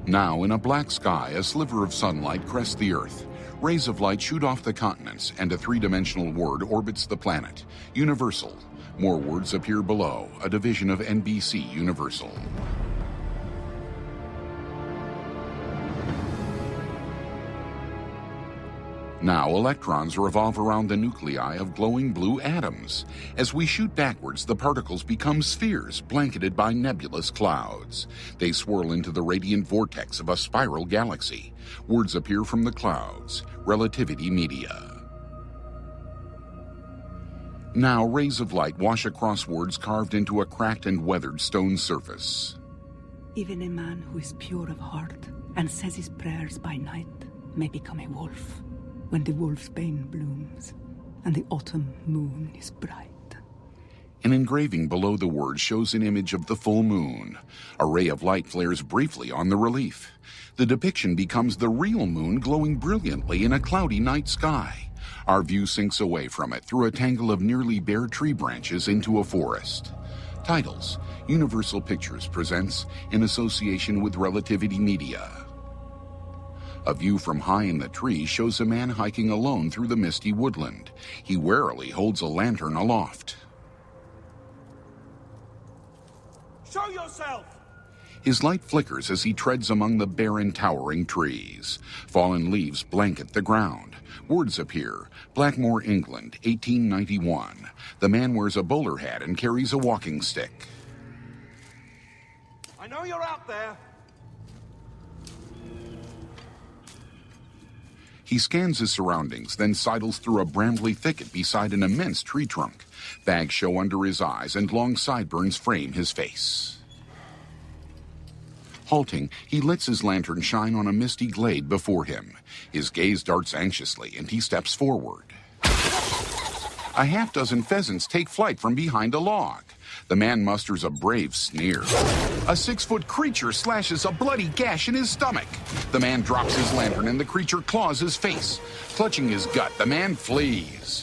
Now, in a black sky, a sliver of sunlight crests the Earth. Rays of light shoot off the continents, and a three-dimensional word orbits the planet. Universal. More words appear below, a division of NBC Universal. Now, electrons revolve around the nuclei of glowing blue atoms. As we shoot backwards, the particles become spheres blanketed by nebulous clouds. They swirl into the radiant vortex of a spiral galaxy. Words appear from the clouds. Relativity Media. Now, rays of light wash across words carved into a cracked and weathered stone surface. Even a man who is pure of heart and says his prayers by night may become a wolf when the wolf's bane blooms and the autumn moon is bright. An engraving below the word shows an image of the full moon. A ray of light flares briefly on the relief. The depiction becomes the real moon glowing brilliantly in a cloudy night sky. Our view sinks away from it through a tangle of nearly bare tree branches into a forest. Titles: Universal Pictures presents in association with Relativity Media. A view from high in the tree shows a man hiking alone through the misty woodland. He warily holds a lantern aloft. Show yourself! His light flickers as he treads among the barren, towering trees. Fallen leaves blanket the ground. Words appear. Blackmore, England, 1891. The man wears a bowler hat and carries a walking stick. I know you're out there. He scans his surroundings, then sidles through a brambly thicket beside an immense tree trunk. Bags show under his eyes, and long sideburns frame his face. Halting, he lets his lantern shine on a misty glade before him. His gaze darts anxiously, and he steps forward. A half-dozen pheasants take flight from behind a log. The man musters a brave sneer. A 6-foot creature slashes a bloody gash in his stomach. The man drops his lantern and the creature claws his face. Clutching his gut, the man flees.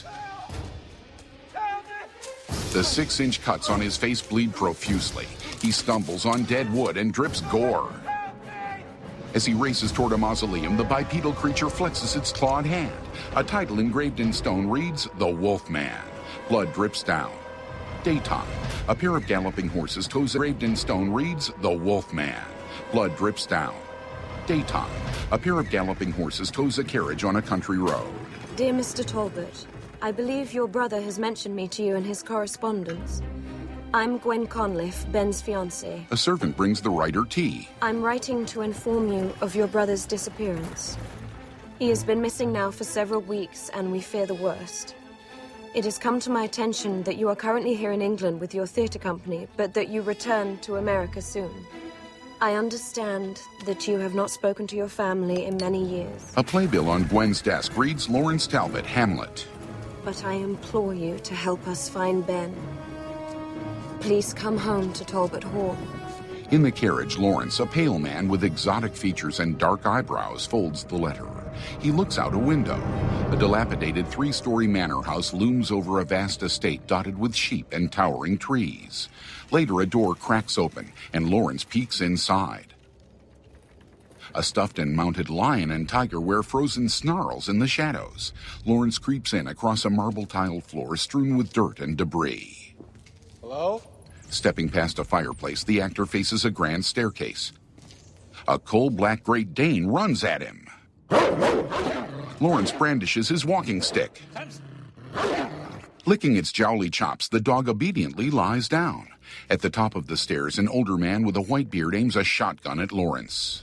The 6-inch cuts on his face bleed profusely. He stumbles on dead wood and drips gore. As he races toward a mausoleum, the bipedal creature flexes its clawed hand. A title engraved in stone reads, The Wolfman. Blood drips down. Daytime. A pair of galloping horses, toes engraved in stone, reads, The Wolfman. Blood drips down. Daytime. A pair of galloping horses tows a carriage on a country road. Dear Mr. Talbot, I believe your brother has mentioned me to you in his correspondence. I'm Gwen Conliffe, Ben's fiancée. A servant brings the writer tea. I'm writing to inform you of your brother's disappearance. He has been missing now for several weeks, and we fear the worst. It has come to my attention that you are currently here in England with your theatre company, but that you return to America soon. I understand that you have not spoken to your family in many years. A playbill on Gwen's desk reads Lawrence Talbot, Hamlet. But I implore you to help us find Ben. Please come home to Talbot Hall. In the carriage, Lawrence, a pale man with exotic features and dark eyebrows, folds the letter. He looks out a window. A dilapidated 3-story manor house looms over a vast estate dotted with sheep and towering trees. Later, a door cracks open, and Lawrence peeks inside. A stuffed and mounted lion and tiger wear frozen snarls in the shadows. Lawrence creeps in across a marble-tiled floor strewn with dirt and debris. Hello? Stepping past a fireplace, the actor faces a grand staircase. A coal-black Great Dane runs at him. Lawrence brandishes his walking stick. Licking its jowly chops, the dog obediently lies down. At the top of the stairs, an older man with a white beard aims a shotgun at Lawrence.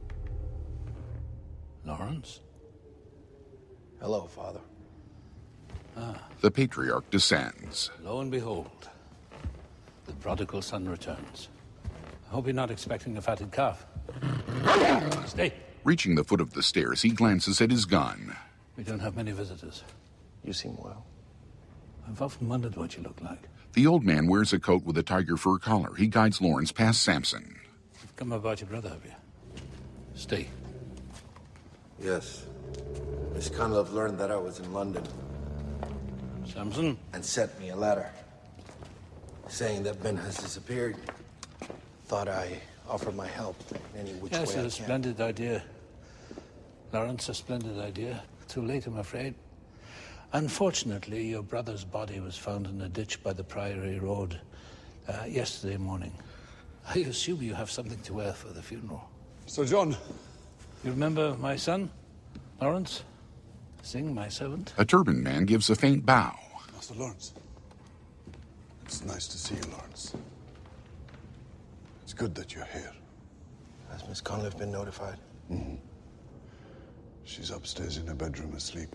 Lawrence? Hello, Father. The patriarch descends. Lo and behold, the prodigal son returns. I hope you're not expecting a fatted calf. Stay. Reaching the foot of the stairs, he glances at his gun. We don't have many visitors. You seem well. I've often wondered what you look like. The old man wears a coat with a tiger fur collar. He guides Lawrence past Samson. You've come about your brother, have you? Stay. Yes. Miss Conliffe learned that I was in London. Samson? And sent me a letter saying that Ben has disappeared. Thought I offer my help in any which Yes, way I can. a splendid idea. Lawrence, a splendid idea. Too late, I'm afraid. Unfortunately, your brother's body was found in a ditch by the Priory Road yesterday morning. I assume you have something to wear for the funeral. Sir John. You remember my son, Lawrence? Sing, my servant? A turbaned man gives a faint bow. Master Lawrence. It's nice to see you, Lawrence. It's good that you're here. Has Miss Conliffe been notified? Mm-hmm. She's upstairs in her bedroom asleep.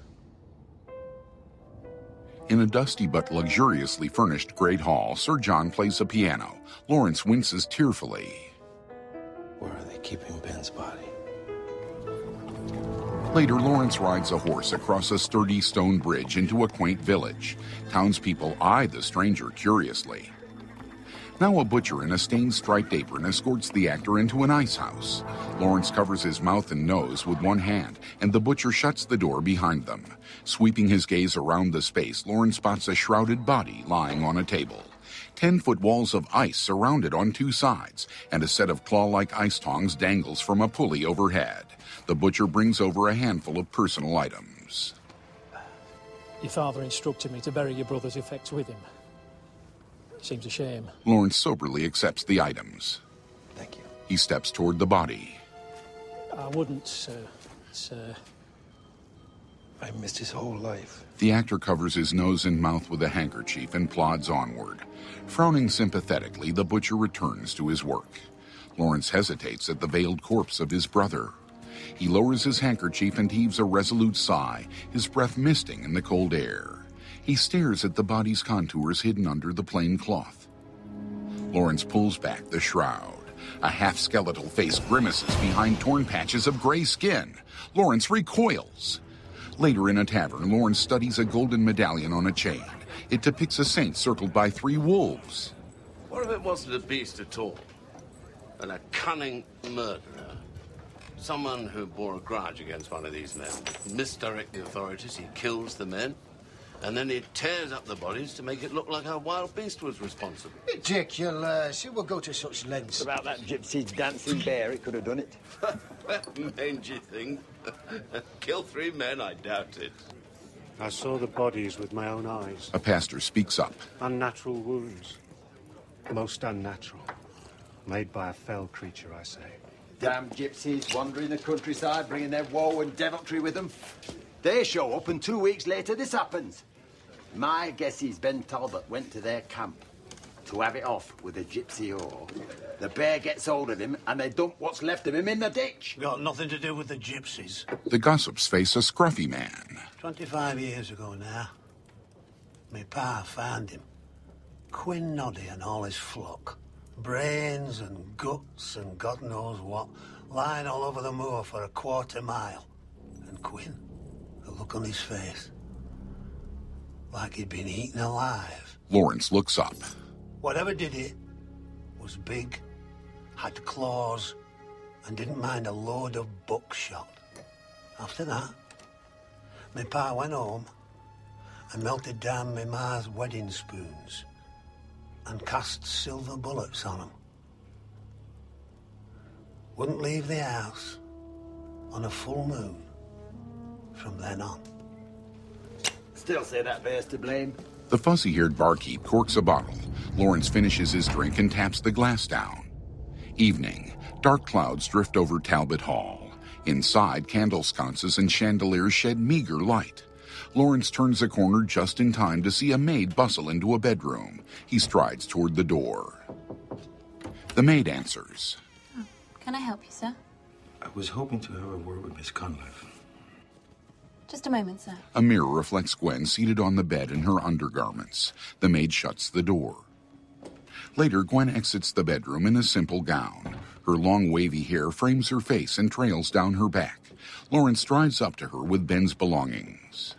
In a dusty but luxuriously furnished great hall, Sir John plays a piano. Lawrence winces tearfully. Where are they keeping Ben's body? Later, Lawrence rides a horse across a sturdy stone bridge into a quaint village. Townspeople eye the stranger curiously. Now a butcher in a stained striped apron escorts the actor into an ice house. Lawrence covers his mouth and nose with one hand, and the butcher shuts the door behind them. Sweeping his gaze around the space, Lawrence spots a shrouded body lying on a table. 10-foot walls of ice surround it on two sides, and a set of claw-like ice tongs dangles from a pulley overhead. The butcher brings over a handful of personal items. Your father instructed me to bury your brother's effects with him. Seems a shame. Lawrence soberly accepts the items. Thank you. He steps toward the body. I wouldn't, sir. It's, I missed his whole life. The actor covers his nose and mouth with a handkerchief and plods onward. Frowning sympathetically, the butcher returns to his work. Lawrence hesitates at the veiled corpse of his brother. He lowers his handkerchief and heaves a resolute sigh, his breath misting in the cold air. He stares at the body's contours hidden under the plain cloth. Lawrence pulls back the shroud. A half-skeletal face grimaces behind torn patches of gray skin. Lawrence recoils. Later in a tavern, Lawrence studies a golden medallion on a chain. It depicts a saint circled by 3 wolves. What if it wasn't a beast at all, and a cunning murderer? Someone who bore a grudge against one of these men, misdirect the authorities, he kills the men, and then he tears up the bodies to make it look like a wild beast was responsible. Ridiculous. Who will go to such lengths? About that gypsy dancing bear, it could have done it. Mangy thing. Kill 3 men, I doubt it. I saw the bodies with my own eyes. A pastor speaks up. Unnatural wounds. Most unnatural. Made by a fell creature, I say. Damn gypsies wandering the countryside, bringing their woe and deviltry with them. They show up, and 2 weeks later this happens. My guess is Ben Talbot went to their camp to have it off with a gypsy whore. The bear gets hold of him, and they dump what's left of him in the ditch. Got nothing to do with the gypsies. The gossips face a scruffy man. 25 years ago now, my pa found him. Quinn Noddy and all his flock. Brains and guts and God knows what, lying all over the moor for a quarter mile. And Quinn, the look on his face, like he'd been eaten alive. Lawrence looks up. Whatever did it was big, had claws, and didn't mind a load of buckshot. After that, my pa went home and melted down my ma's wedding spoons and cast silver bullets on them. Wouldn't leave the house on a full moon from then on. Still say that bear's to blame. The fuzzy-haired barkeep corks a bottle. Lawrence finishes his drink and taps the glass down. Evening. Dark clouds drift over Talbot Hall. Inside, candle sconces and chandeliers shed meager light. Lawrence turns a corner just in time to see a maid bustle into a bedroom. He strides toward the door. The maid answers. Oh, can I help you, sir? I was hoping to have a word with Miss Conliffe. Just a moment, sir. A mirror reflects Gwen seated on the bed in her undergarments. The maid shuts the door. Later, Gwen exits the bedroom in a simple gown. Her long wavy hair frames her face and trails down her back. Lawrence strides up to her with Ben's belongings.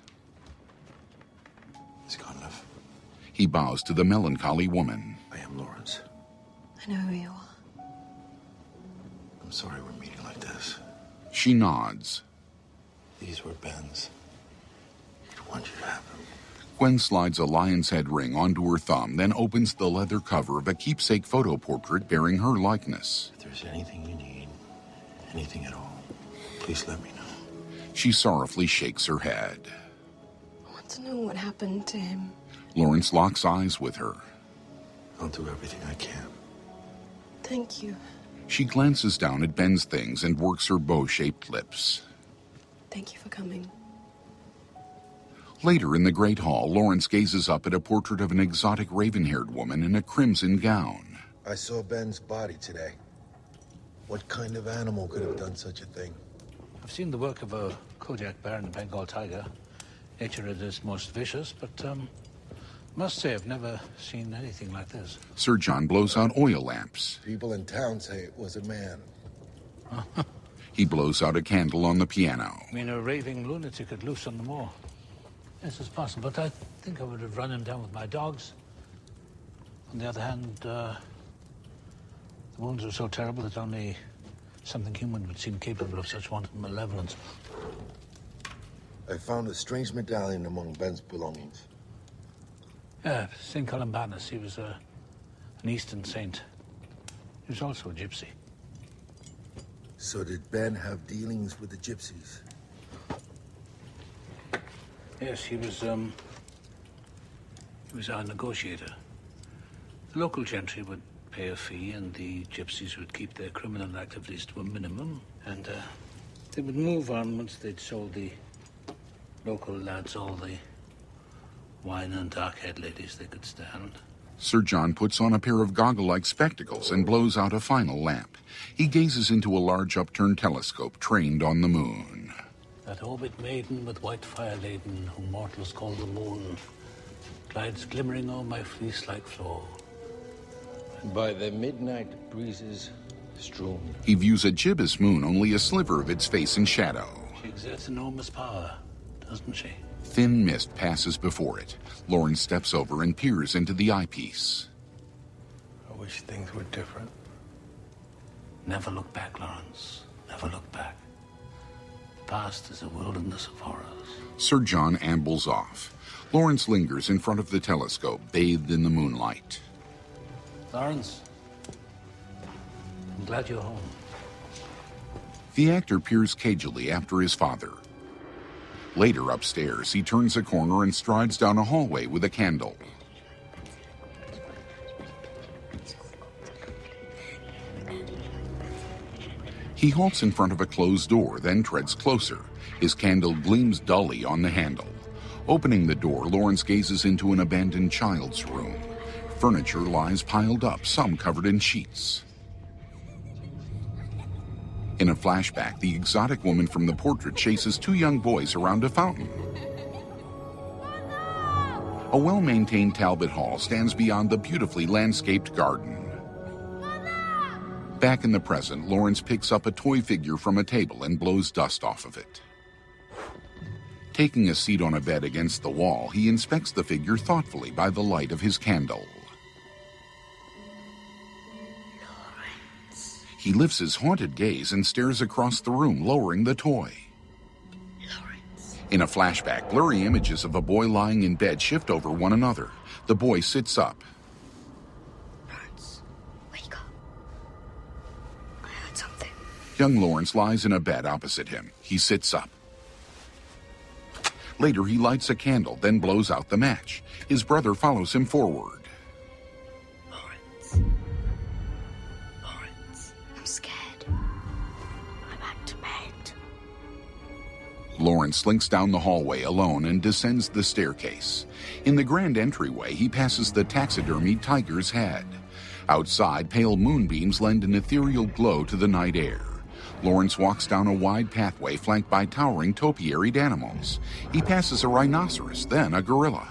Miss Conliffe. He bows to the melancholy woman. I am Lawrence. I know who you are. I'm sorry we're meeting like this. She nods. These were Ben's. He'd want you to have them. Gwen slides a lion's head ring onto her thumb, then opens the leather cover of a keepsake photo portrait bearing her likeness. If there's anything you need, anything at all, please let me know. She sorrowfully shakes her head. I want to know what happened to him. Lawrence locks eyes with her. I'll do everything I can. Thank you. She glances down at Ben's things and works her bow-shaped lips. Thank you for coming. Later in the Great Hall, Lawrence gazes up at a portrait of an exotic raven-haired woman in a crimson gown. I saw Ben's body today. What kind of animal could have done such a thing? I've seen the work of a Kodiak bear and a Bengal tiger. Nature at its most vicious, but must say I've never seen anything like this. Sir John blows out oil lamps. People in town say it was a man. He blows out a candle on the piano. I mean, a raving lunatic at loose on the moor. Yes, it's possible, but I think I would have run him down with my dogs. On the other hand, the wounds were so terrible that only something human would seem capable of such wanton malevolence. I found a strange medallion among Ben's belongings. Yeah, St. Columbanus. He was an Eastern saint. He was also a gypsy. So did Ben have dealings with the gypsies? Yes, he was our negotiator. The local gentry would pay a fee, and the gypsies would keep their criminal activities to a minimum, and they would move on once they'd sold the local lads all the wine and dark-haired ladies they could stand. Sir John puts on a pair of goggle-like spectacles and blows out a final lamp. He gazes into a large upturned telescope trained on the moon. That orbit maiden with white fire laden, whom mortals call the moon, glides glimmering o'er my fleece-like floor. And by the midnight breezes strewn. He views a gibbous moon, only a sliver of its face in shadow. She exerts enormous power, doesn't she? Thin mist passes before it. Lawrence steps over and peers into the eyepiece. I wish things were different. Never look back, Lawrence. Never look back. The past is a wilderness of horrors. Sir John ambles off. Lawrence lingers in front of the telescope, bathed in the moonlight. Lawrence, I'm glad you're home. The actor peers cagily after his father. Later upstairs, he turns a corner and strides down a hallway with a candle. He halts in front of a closed door, then treads closer. His candle gleams dully on the handle. Opening the door, Lawrence gazes into an abandoned child's room. Furniture lies piled up, some covered in sheets. In a flashback, the exotic woman from the portrait chases two young boys around a fountain. A well-maintained Talbot Hall stands beyond the beautifully landscaped garden. Back in the present, Lawrence picks up a toy figure from a table and blows dust off of it. Taking a seat on a bed against the wall, he inspects the figure thoughtfully by the light of his candle. He lifts his haunted gaze and stares across the room, lowering the toy. In a flashback, blurry images of a boy lying in bed shift over one another. The boy sits up. Lawrence, wake up. I heard something. Young Lawrence lies in a bed opposite him. He sits up. Later, he lights a candle, then blows out the match. His brother follows him forward. Lawrence, I'm scared. I'm back to bed. Lawrence slinks down the hallway alone and descends the staircase. In the grand entryway, he passes the taxidermied tiger's head. Outside, pale moonbeams lend an ethereal glow to the night air. Lawrence walks down a wide pathway flanked by towering topiaried animals. He passes a rhinoceros, then a gorilla.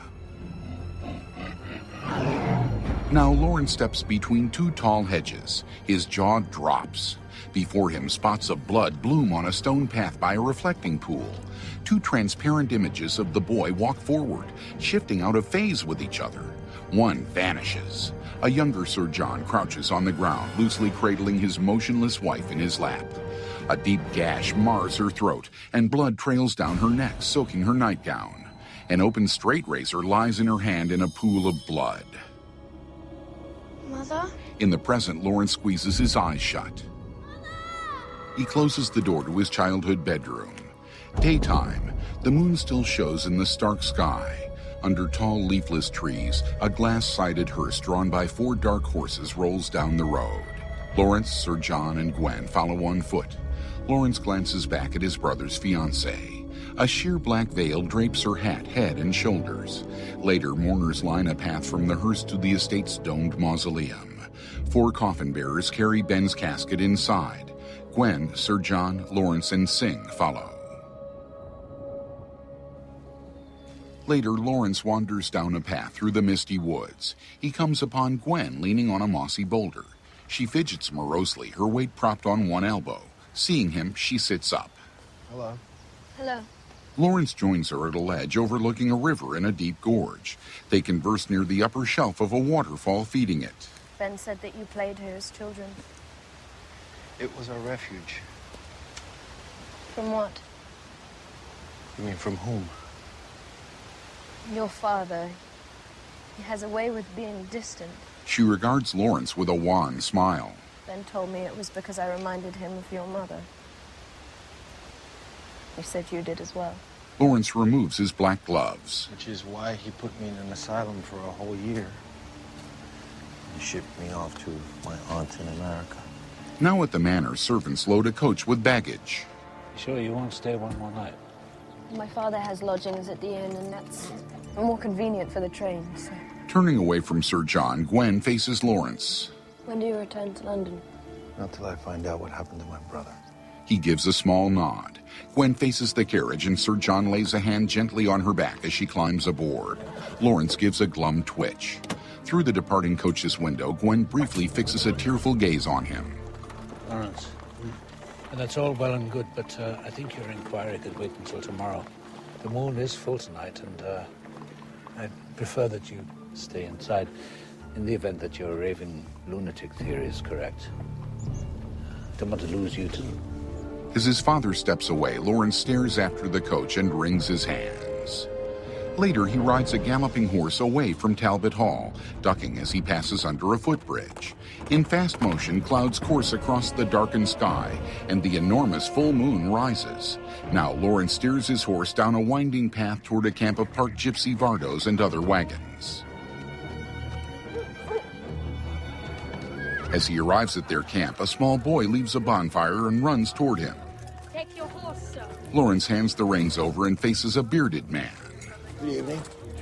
Now Lawrence steps between two tall hedges. His jaw drops. Before him, spots of blood bloom on a stone path by a reflecting pool. Two transparent images of the boy walk forward, shifting out of phase with each other. One vanishes. A younger Sir John crouches on the ground, loosely cradling his motionless wife in his lap. A deep gash mars her throat, and blood trails down her neck, soaking her nightgown. An open straight razor lies in her hand in a pool of blood. Mother? In the present, Lawrence squeezes his eyes shut. He closes the door to his childhood bedroom. Daytime, the moon still shows in the stark sky. Under tall, leafless trees, a glass-sided hearse drawn by 4 dark horses rolls down the road. Lawrence, Sir John, and Gwen follow on foot. Lawrence glances back at his brother's fiancée. A sheer black veil drapes her hat, head, and shoulders. Later, mourners line a path from the hearse to the estate's domed mausoleum. 4 coffin bearers carry Ben's casket inside. Gwen, Sir John, Lawrence, and Sing follow. Later, Lawrence wanders down a path through the misty woods. He comes upon Gwen leaning on a mossy boulder. She fidgets morosely, her weight propped on one elbow. Seeing him, she sits up. Hello. Hello. Lawrence joins her at a ledge overlooking a river in a deep gorge. They converse near the upper shelf of a waterfall feeding it. Ben said that you played here as children. It was our refuge. From what? You mean from whom? Your father. He has a way with being distant. She regards Lawrence with a wan smile. Ben told me it was because I reminded him of your mother. You said you did as well. Lawrence removes his black gloves. Which is why he put me in an asylum for a whole year. He shipped me off to my aunt in America. Now at the manor, servants load a coach with baggage. You sure you won't stay one more night? My father has lodgings at the inn, and that's more convenient for the train, so... Turning away from Sir John, Gwen faces Lawrence. When do you return to London? Not till I find out what happened to my brother. He gives a small nod. Gwen faces the carriage, and Sir John lays a hand gently on her back as she climbs aboard. Lawrence gives a glum twitch. Through the departing coach's window, Gwen briefly fixes a tearful gaze on him. Lawrence, that's all well and good, but I think your inquiry could wait until tomorrow. The moon is full tonight, and I'd prefer that you stay inside in the event that your raving lunatic theory is correct. Don't want to lose you too. As his father steps away, Lawrence stares after the coach and wrings his hands. Later, he rides a galloping horse away from Talbot Hall, ducking as he passes under a footbridge. In fast motion, clouds course across the darkened sky, and the enormous full moon rises. Now, Lawrence steers his horse down a winding path toward a camp of parked gypsy vardos and other wagons. As he arrives at their camp, a small boy leaves a bonfire and runs toward him. Take your horse, sir. Lawrence hands the reins over and faces a bearded man. Good evening.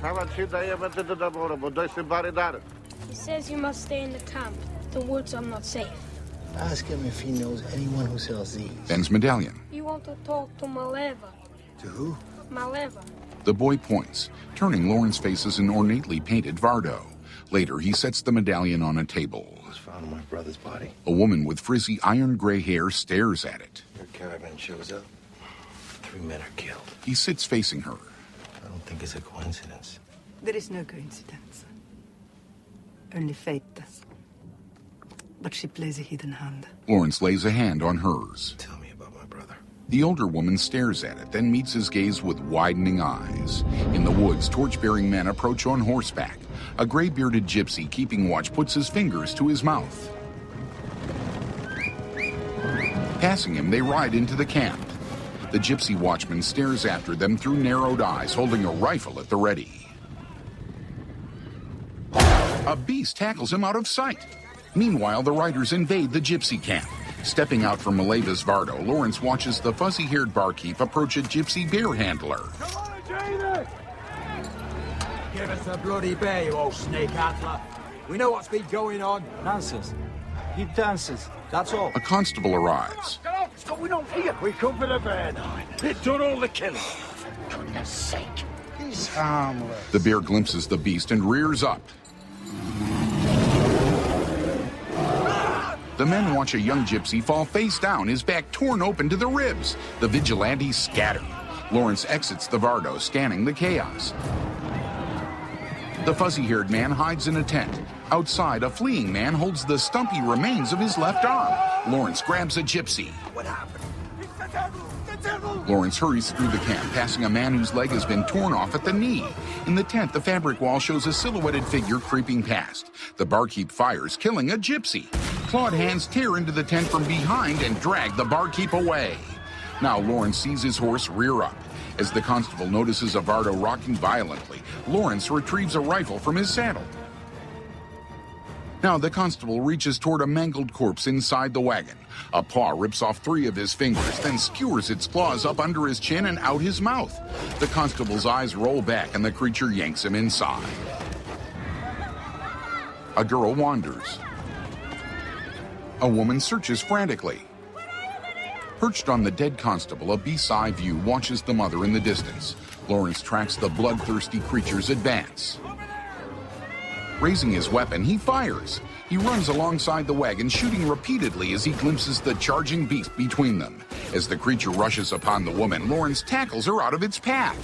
He says you must stay in the camp. The woods are not safe. Ask him if he knows anyone who sells these. Ben's medallion. You want to talk to Maleva. To who? Maleva. The boy points. Turning, Lawrence faces an ornately painted Vardo. Later, he sets the medallion on a table. It was found in my brother's body. A woman with frizzy iron-gray hair stares at it. Your caravan shows up. 3 men are killed. He sits facing her. I don't think it's a coincidence. There is no coincidence. Only fate. But she plays a hidden hand. Lawrence lays a hand on hers. Tell me about my brother. The older woman stares at it, then meets his gaze with widening eyes. In the woods, torch-bearing men approach on horseback. A gray-bearded gypsy keeping watch puts his fingers to his mouth. Passing him, they ride into the camp. The gypsy watchman stares after them through narrowed eyes, holding a rifle at the ready. A beast tackles him out of sight. Meanwhile, the riders invade the gypsy camp. Stepping out from Maleva's Vardo, Lawrence watches the fuzzy-haired barkeep approach a gypsy beer handler. Come on, Jamie! Give us a bloody bear, you old snake antler. We know what's been going on. Nonsense. He dances, that's all. A constable arrives. What's going on here? We come for the bear now. It done all the killing. For goodness sake. He's harmless. The bear glimpses the beast and rears up. The men watch a young gypsy fall face down, his back torn open to the ribs. The vigilantes scatter. Lawrence exits the Vardo, scanning the chaos. The fuzzy-haired man hides in a tent. Outside, a fleeing man holds the stumpy remains of his left arm. Lawrence grabs a gypsy. What happened? It's the devil! The devil! Lawrence hurries through the camp, passing a man whose leg has been torn off at the knee. In the tent, the fabric wall shows a silhouetted figure creeping past. The barkeep fires, killing a gypsy. Clawed hands tear into the tent from behind and drag the barkeep away. Now Lawrence sees his horse rear up. As the constable notices Avardo rocking violently, Lawrence retrieves a rifle from his saddle. Now the constable reaches toward a mangled corpse inside the wagon. A paw rips off 3 of his fingers, then skewers its claws up under his chin and out his mouth. The constable's eyes roll back and the creature yanks him inside. A girl wanders. A woman searches frantically. Perched on the dead constable, a beast's-eye view watches the mother in the distance. Lawrence tracks the bloodthirsty creature's advance. Raising his weapon, he fires. He runs alongside the wagon, shooting repeatedly as he glimpses the charging beast between them. As the creature rushes upon the woman, Lawrence tackles her out of its path.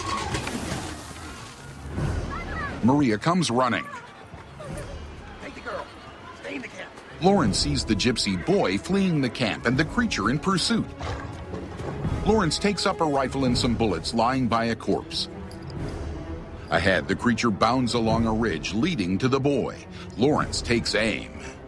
Maria comes running. Take the girl. Stay in the camp. Lawrence sees the gypsy boy fleeing the camp and the creature in pursuit. Lawrence takes up a rifle and some bullets lying by a corpse. Ahead, the creature bounds along a ridge leading to the boy. Lawrence takes aim.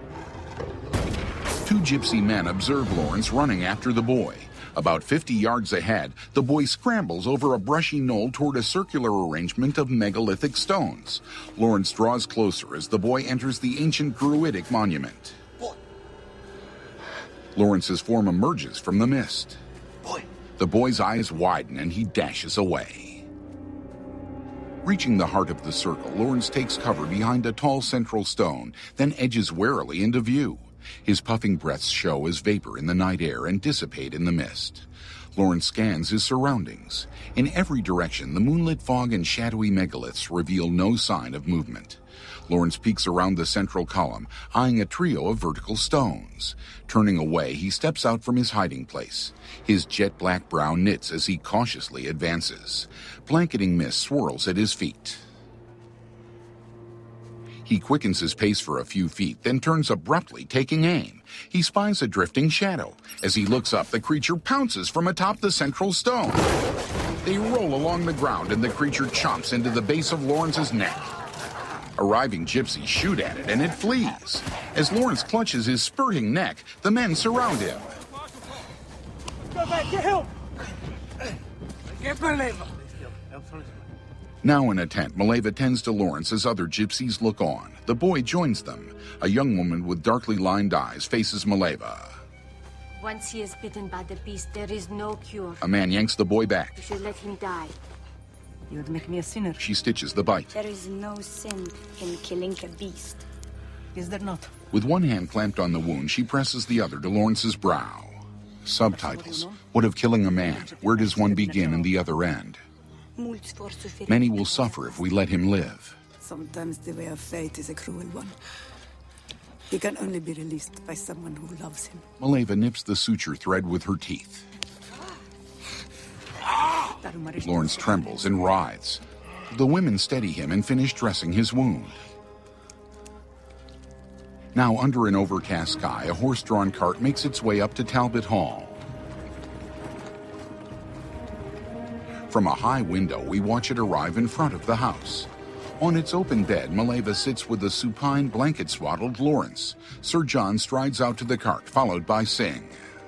2 gypsy men observe Lawrence running after the boy. About 50 yards ahead, the boy scrambles over a brushy knoll toward a circular arrangement of megalithic stones. Lawrence draws closer as the boy enters the ancient Druidic monument. Lawrence's form emerges from the mist. The boy's eyes widen and he dashes away. Reaching the heart of the circle, Lawrence takes cover behind a tall central stone, then edges warily into view. His puffing breaths show as vapor in the night air and dissipate in the mist. Lawrence scans his surroundings. In every direction, the moonlit fog and shadowy megaliths reveal no sign of movement. Lawrence peeks around the central column, eyeing a trio of vertical stones. Turning away, he steps out from his hiding place. His jet-black brow knits as he cautiously advances. Blanketing mist swirls at his feet. He quickens his pace for a few feet, then turns abruptly, taking aim. He spies a drifting shadow. As he looks up, the creature pounces from atop the central stone. They roll along the ground, and the creature chomps into the base of Lawrence's neck. Arriving gypsies shoot at it, and it flees. As Lawrence clutches his spurting neck, the men surround him. Go back, get help! Get Maleva! Now in a tent, Maleva tends to Lawrence as other gypsies look on. The boy joins them. A young woman with darkly lined eyes faces Maleva. Once he is bitten by the beast, there is no cure. A man yanks the boy back. You should let him die. You would make me a sinner. She stitches the bite. There is no sin in killing a beast. Is there not? With one hand clamped on the wound, she presses the other to Lawrence's brow. Subtitles. What of killing a man? Where does one begin and the other end? Many will suffer if we let him live. Sometimes the way of fate is a cruel one. He can only be released by someone who loves him. Maleva nips the suture thread with her teeth. Lawrence trembles and writhes. The women steady him and finish dressing his wound. Now, under an overcast sky, a horse-drawn cart makes its way up to Talbot Hall. From a high window, we watch it arrive in front of the house. On its open bed, Maleva sits with a supine, blanket-swaddled Lawrence. Sir John strides out to the cart, followed by Singh.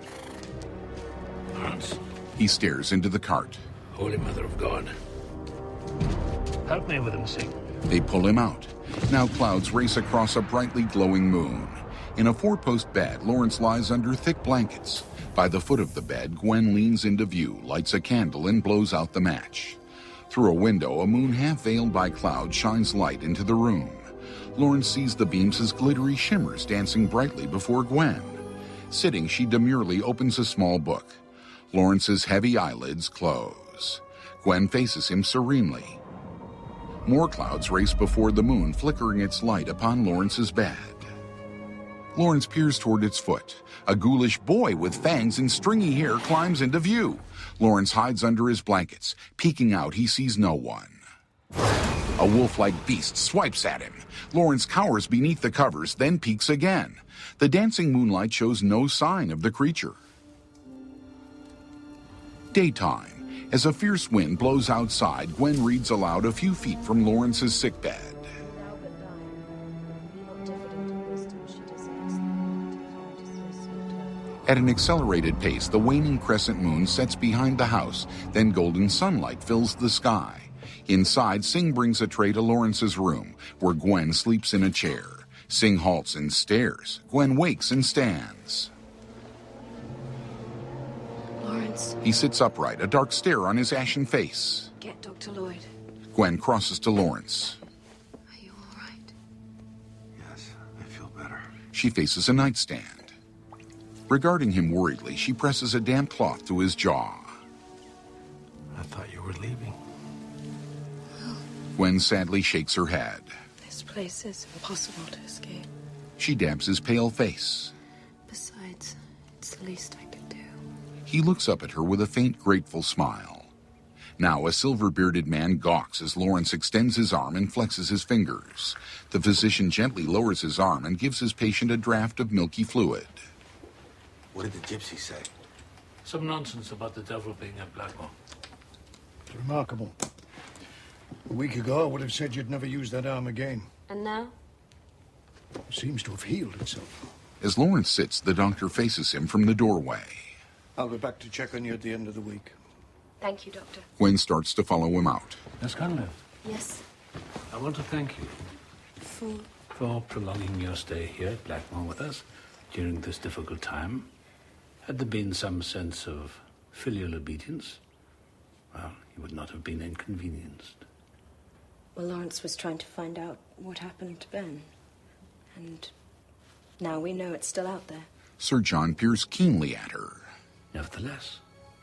Hans. He stares into the cart. Holy Mother of God. Help me with him, Singh. They pull him out. Now clouds race across a brightly glowing moon. In a four-post bed, Lawrence lies under thick blankets. By the foot of the bed, Gwen leans into view, lights a candle, and blows out the match. Through a window, a moon half veiled by clouds shines light into the room. Lawrence sees the beams as glittery shimmers dancing brightly before Gwen. Sitting, she demurely opens a small book. Lawrence's heavy eyelids close. Gwen faces him serenely. More clouds race before the moon, flickering its light upon Lawrence's bed. Lawrence peers toward its foot. A ghoulish boy with fangs and stringy hair climbs into view. Lawrence hides under his blankets. Peeking out, he sees no one. A wolf-like beast swipes at him. Lawrence cowers beneath the covers, then peeks again. The dancing moonlight shows no sign of the creature. Daytime. As a fierce wind blows outside, Gwen reads aloud a few feet from Lawrence's sickbed. At an accelerated pace, the waning crescent moon sets behind the house, then golden sunlight fills the sky. Inside, Singh brings a tray to Lawrence's room, where Gwen sleeps in a chair. Singh halts and stares. Gwen wakes and stands. Lawrence. He sits upright, a dark stare on his ashen face. Get Dr. Lloyd. Gwen crosses to Lawrence. Are you all right? Yes, I feel better. She faces a nightstand. Regarding him worriedly, she presses a damp cloth to his jaw. I thought you were leaving. Gwen sadly shakes her head. This place is impossible to escape. She dabs his pale face. Besides, it's the least I could do. He looks up at her with a faint, grateful smile. Now, a silver-bearded man gawks as Lawrence extends his arm and flexes his fingers. The physician gently lowers his arm and gives his patient a draught of milky fluid. What did the gypsy say? Some nonsense about the devil being at Blackmore. It's remarkable. A week ago, I would have said you'd never use that arm again. And now? It seems to have healed itself. As Lawrence sits, the doctor faces him from the doorway. I'll be back to check on you at the end of the week. Thank you, Doctor. Gwen starts to follow him out. Miss Cunliffe. Yes? I want to thank you for prolonging your stay here at Blackmore with us during this difficult time. Had there been some sense of filial obedience, well, you would not have been inconvenienced. Well, Lawrence was trying to find out what happened to Ben. And now we know it's still out there. Sir John peers keenly at her. Nevertheless,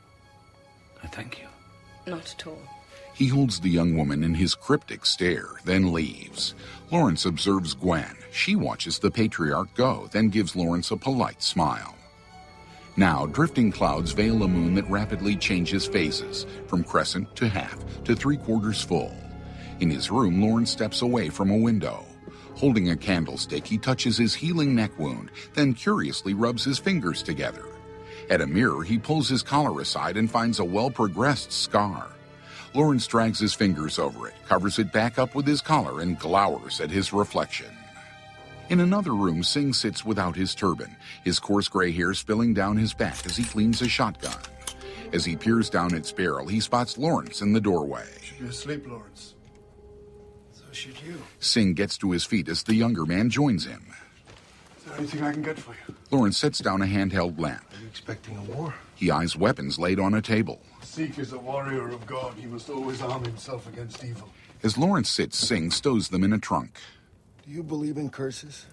I thank you. Not at all. He holds the young woman in his cryptic stare, then leaves. Lawrence observes Gwen. She watches the patriarch go, then gives Lawrence a polite smile. Now, drifting clouds veil a moon that rapidly changes phases, from crescent to half to three-quarters full. In his room, Lawrence steps away from a window. Holding a candlestick, he touches his healing neck wound, then curiously rubs his fingers together. At a mirror, he pulls his collar aside and finds a well-progressed scar. Lawrence drags his fingers over it, covers it back up with his collar, and glowers at his reflection. In another room, Singh sits without his turban, his coarse gray hair spilling down his back as he cleans a shotgun. As he peers down its barrel, he spots Lawrence in the doorway. Should be asleep, Lawrence. So should you. Singh gets to his feet as the younger man joins him. Is there anything I can get for you? Lawrence sets down a handheld lamp. Are you expecting a war? He eyes weapons laid on a table. Sikh is a warrior of God. He must always arm himself against evil. As Lawrence sits, Singh stows them in a trunk. Do you believe in curses?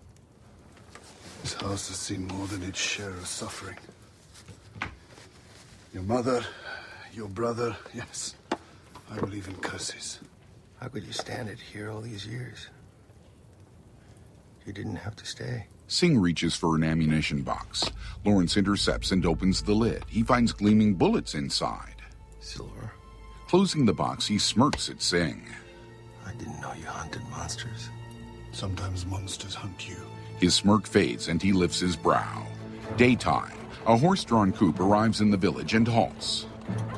This house has seen more than its share of suffering. Your mother, your brother, yes. I believe in curses. How could you stand it here all these years? You didn't have to stay. Singh reaches for an ammunition box. Lawrence intercepts and opens the lid. He finds gleaming bullets inside. Silver. Closing the box, he smirks at Singh. I didn't know you hunted monsters. Sometimes monsters hunt you. His smirk fades and he lifts his brow. Daytime. A horse-drawn coupe arrives in the village and halts.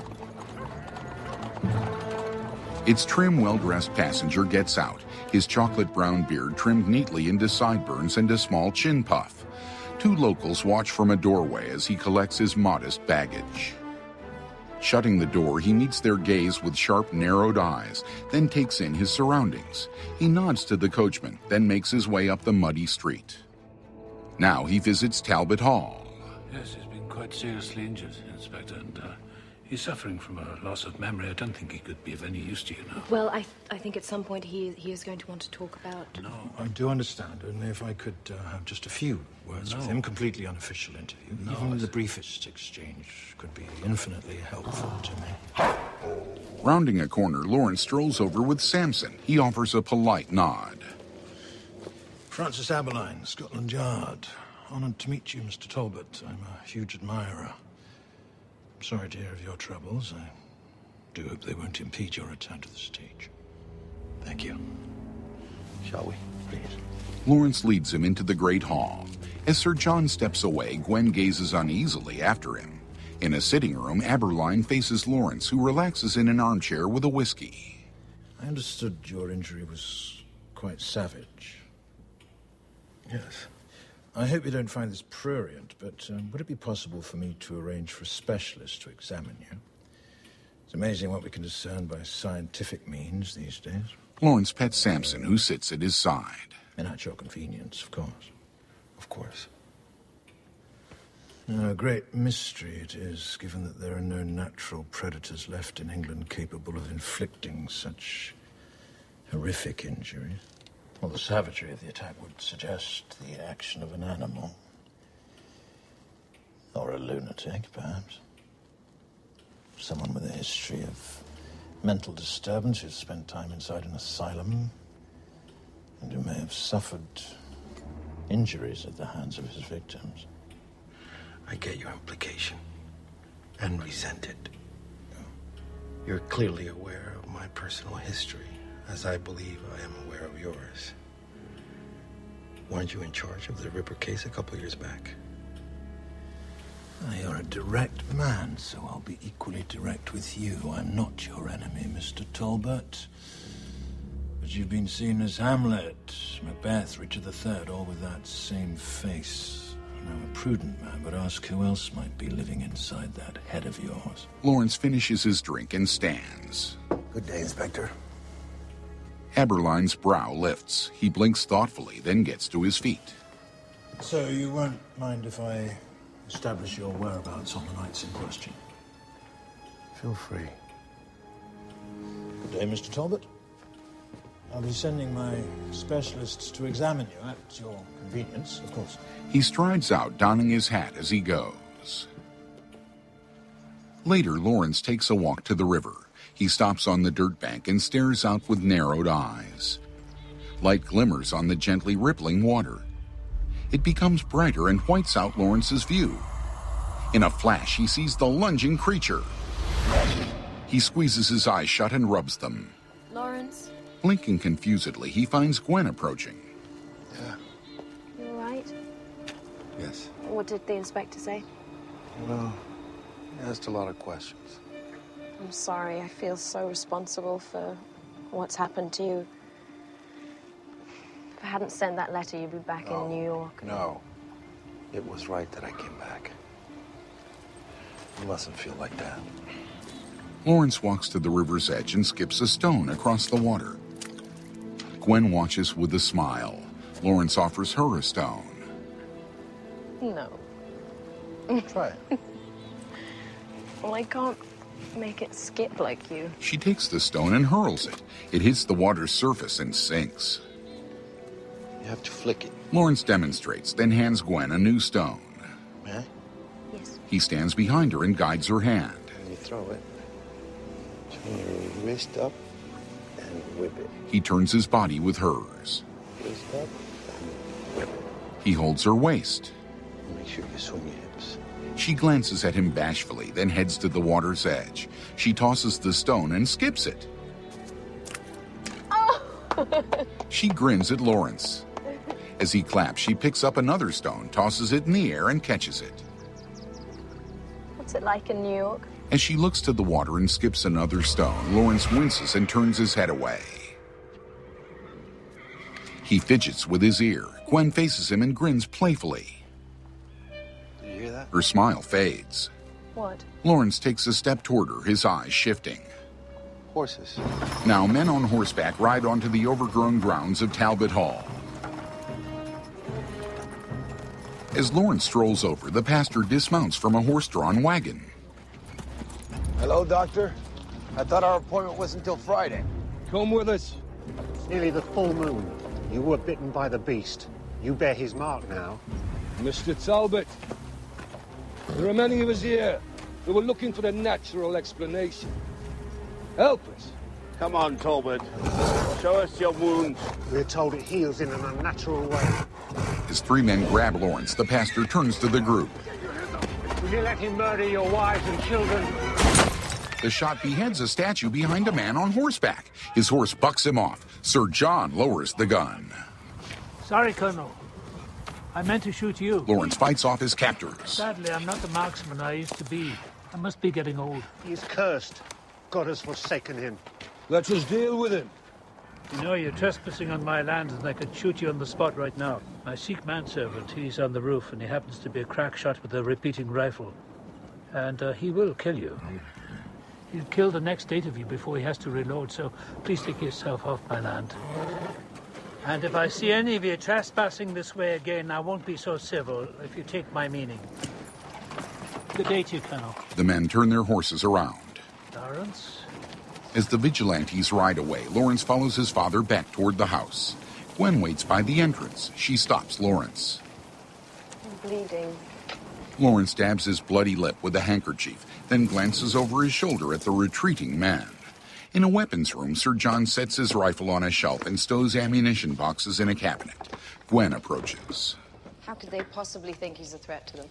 Its trim, well-dressed passenger gets out, his chocolate-brown beard trimmed neatly into sideburns and a small chin puff. Two locals watch from a doorway as he collects his modest baggage. Shutting the door, he meets their gaze with sharp, narrowed eyes, then takes in his surroundings. He nods to the coachman, then makes his way up the muddy street. Now he visits Talbot Hall. Yes, he's been quite seriously injured, Inspector, and he's suffering from a loss of memory. I don't think he could be of any use to you now. Well, I think at some point he is going to want to talk about... No. I do understand. Only if I could have just a few words with him, completely unofficial interview. No, Even the briefest exchange could be infinitely helpful to me. Rounding a corner, Lawrence strolls over with Samson. He offers a polite nod. Francis Aberline, Scotland Yard. Honoured to meet you, Mr. Talbot. I'm a huge admirer. I'm sorry to hear of your troubles. I do hope they won't impede your return to the stage. Thank you. Shall we, please? Lawrence leads him into the great hall. As Sir John steps away, Gwen gazes uneasily after him. In a sitting room, Aberline faces Lawrence, who relaxes in an armchair with a whiskey. I understood your injury was quite savage. Yes. I hope you don't find this prurient, but would it be possible for me to arrange for a specialist to examine you? It's amazing what we can discern by scientific means these days. Lawrence pets Samson, who sits at his side. And at your convenience, of course. Of course. Now, a great mystery it is, given that there are no natural predators left in England capable of inflicting such horrific injuries. Well, the savagery of the attack would suggest the action of an animal. Or a lunatic, perhaps. Someone with a history of mental disturbance who's spent time inside an asylum and who may have suffered injuries at the hands of his victims. I get your implication and resent it. You're clearly aware of my personal history, as I believe I am aware of yours. Weren't you in charge of the Ripper case a couple years back? You're a direct man, so I'll be equally direct with you. I'm not your enemy, Mr. Talbot. But you've been seen as Hamlet, Macbeth, Richard III, all with that same face. I'm a prudent man, but ask who else might be living inside that head of yours. Lawrence finishes his drink and stands. Good day, Inspector. Aberline's brow lifts. He blinks thoughtfully, then gets to his feet. So you won't mind if I establish your whereabouts on the nights in question? Feel free. Good day, Mr. Talbot. I'll be sending my specialists to examine you at your convenience, of course. He strides out, donning his hat as he goes. Later, Lawrence takes a walk to the river. He stops on the dirt bank and stares out with narrowed eyes. Light glimmers on the gently rippling water. It becomes brighter and whites out Lawrence's view. In a flash, he sees the lunging creature. He squeezes his eyes shut and rubs them. Lawrence? Blinking confusedly, he finds Gwen approaching. Yeah. You all right? Yes. What did the inspector say? Well, he asked a lot of questions. I'm sorry. I feel so responsible for what's happened to you. If I hadn't sent that letter, you'd be back in New York. No. It was right that I came back. You mustn't feel like that. Lawrence walks to the river's edge and skips a stone across the water. Gwen watches with a smile. Lawrence offers her a stone. No. Try it. Well, I can't make it skip like you. She takes the stone and hurls it. It hits the water's surface and sinks. You have to flick it. Lawrence demonstrates, then hands Gwen a new stone. May I? Yes. He stands behind her and guides her hand. When you throw it, turn your wrist up and whip it. He turns his body with hers. Wrist up and whip it. He holds her waist. Make sure you swing your hips. She glances at him bashfully, then heads to the water's edge. She tosses the stone and skips it. Oh! She grins at Lawrence. As he claps, she picks up another stone, tosses it in the air, and catches it. What's it like in New York? As she looks to the water and skips another stone, Lawrence winces and turns his head away. He fidgets with his ear. Gwen faces him and grins playfully. Did you hear that? Her smile fades. What? Lawrence takes a step toward her, his eyes shifting. Horses. Now, men on horseback ride onto the overgrown grounds of Talbot Hall. As Lawrence strolls over, the pastor dismounts from a horse-drawn wagon. Hello, Doctor. I thought our appointment was until Friday. Come with us. It's nearly the full moon. You were bitten by the beast. You bear his mark now. Mr. Talbot, there are many of us here who are looking for a natural explanation. Help us. Come on, Talbot. Show us your wounds. We're told it heals in an unnatural way. As three men grab Lawrence, the pastor turns to the group. Will you let him murder your wives and children? The shot beheads a statue behind a man on horseback. His horse bucks him off. Sir John lowers the gun. Sorry, Colonel. I meant to shoot you. Lawrence fights off his captors. Sadly, I'm not the marksman I used to be. I must be getting old. He's cursed. God has forsaken him. Let us deal with him. You know, you're trespassing on my land and I could shoot you on the spot right now. My Sikh manservant, he's on the roof and he happens to be a crack shot with a repeating rifle. And he will kill you. He'll kill the next 8 of you before he has to reload, so please take yourself off my land. And if I see any of you trespassing this way again, I won't be so civil, if you take my meaning. Good day to you, Colonel. The men turn their horses around. Lawrence? As the vigilantes ride away, Lawrence follows his father back toward the house. Gwen waits by the entrance. She stops Lawrence. I'm bleeding. Lawrence dabs his bloody lip with a handkerchief, then glances over his shoulder at the retreating man. In a weapons room, Sir John sets his rifle on a shelf and stows ammunition boxes in a cabinet. Gwen approaches. How could they possibly think he's a threat to them?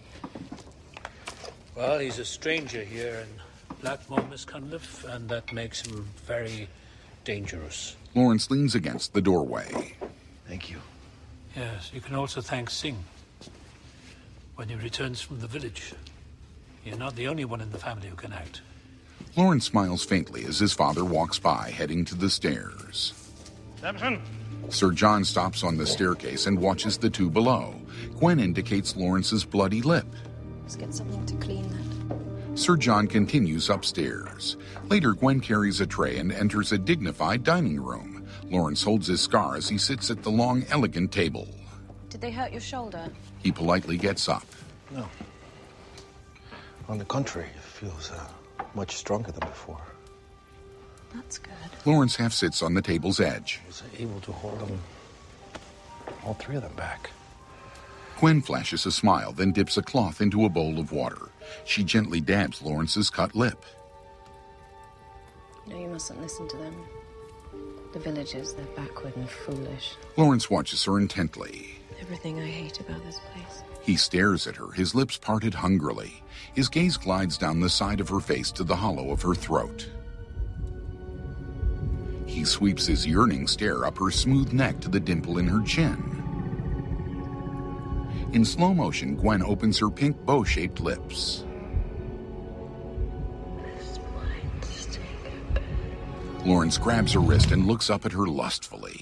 Well, he's a stranger here in Blackmore, Miss Cunliffe, and that makes him very dangerous. Lawrence leans against the doorway. Thank you. Yes, you can also thank Singh when he returns from the village. You're not the only one in the family who can act. Lawrence smiles faintly as his father walks by, heading to the stairs. Samson! Sir John stops on the staircase and watches the two below. Gwen indicates Lawrence's bloody lip. Let's get something to clean that. Sir John continues upstairs. Later, Gwen carries a tray and enters a dignified dining room. Lawrence holds his scar as he sits at the long, elegant table. Did they hurt your shoulder? He politely gets up. No. On the contrary, it feels much stronger than before. That's good. Lawrence half sits on the table's edge. I was able to hold them, all 3 of them back. Gwen flashes a smile, then dips a cloth into a bowl of water. She gently dabs Lawrence's cut lip. No, you mustn't listen to them. The villagers, they're backward and foolish. Lawrence watches her intently. Everything I hate about this place. He stares at her, his lips parted hungrily. His gaze glides down the side of her face to the hollow of her throat. He sweeps his yearning stare up her smooth neck to the dimple in her chin. In slow motion, Gwen opens her pink bow-shaped lips. Lawrence grabs her wrist and looks up at her lustfully.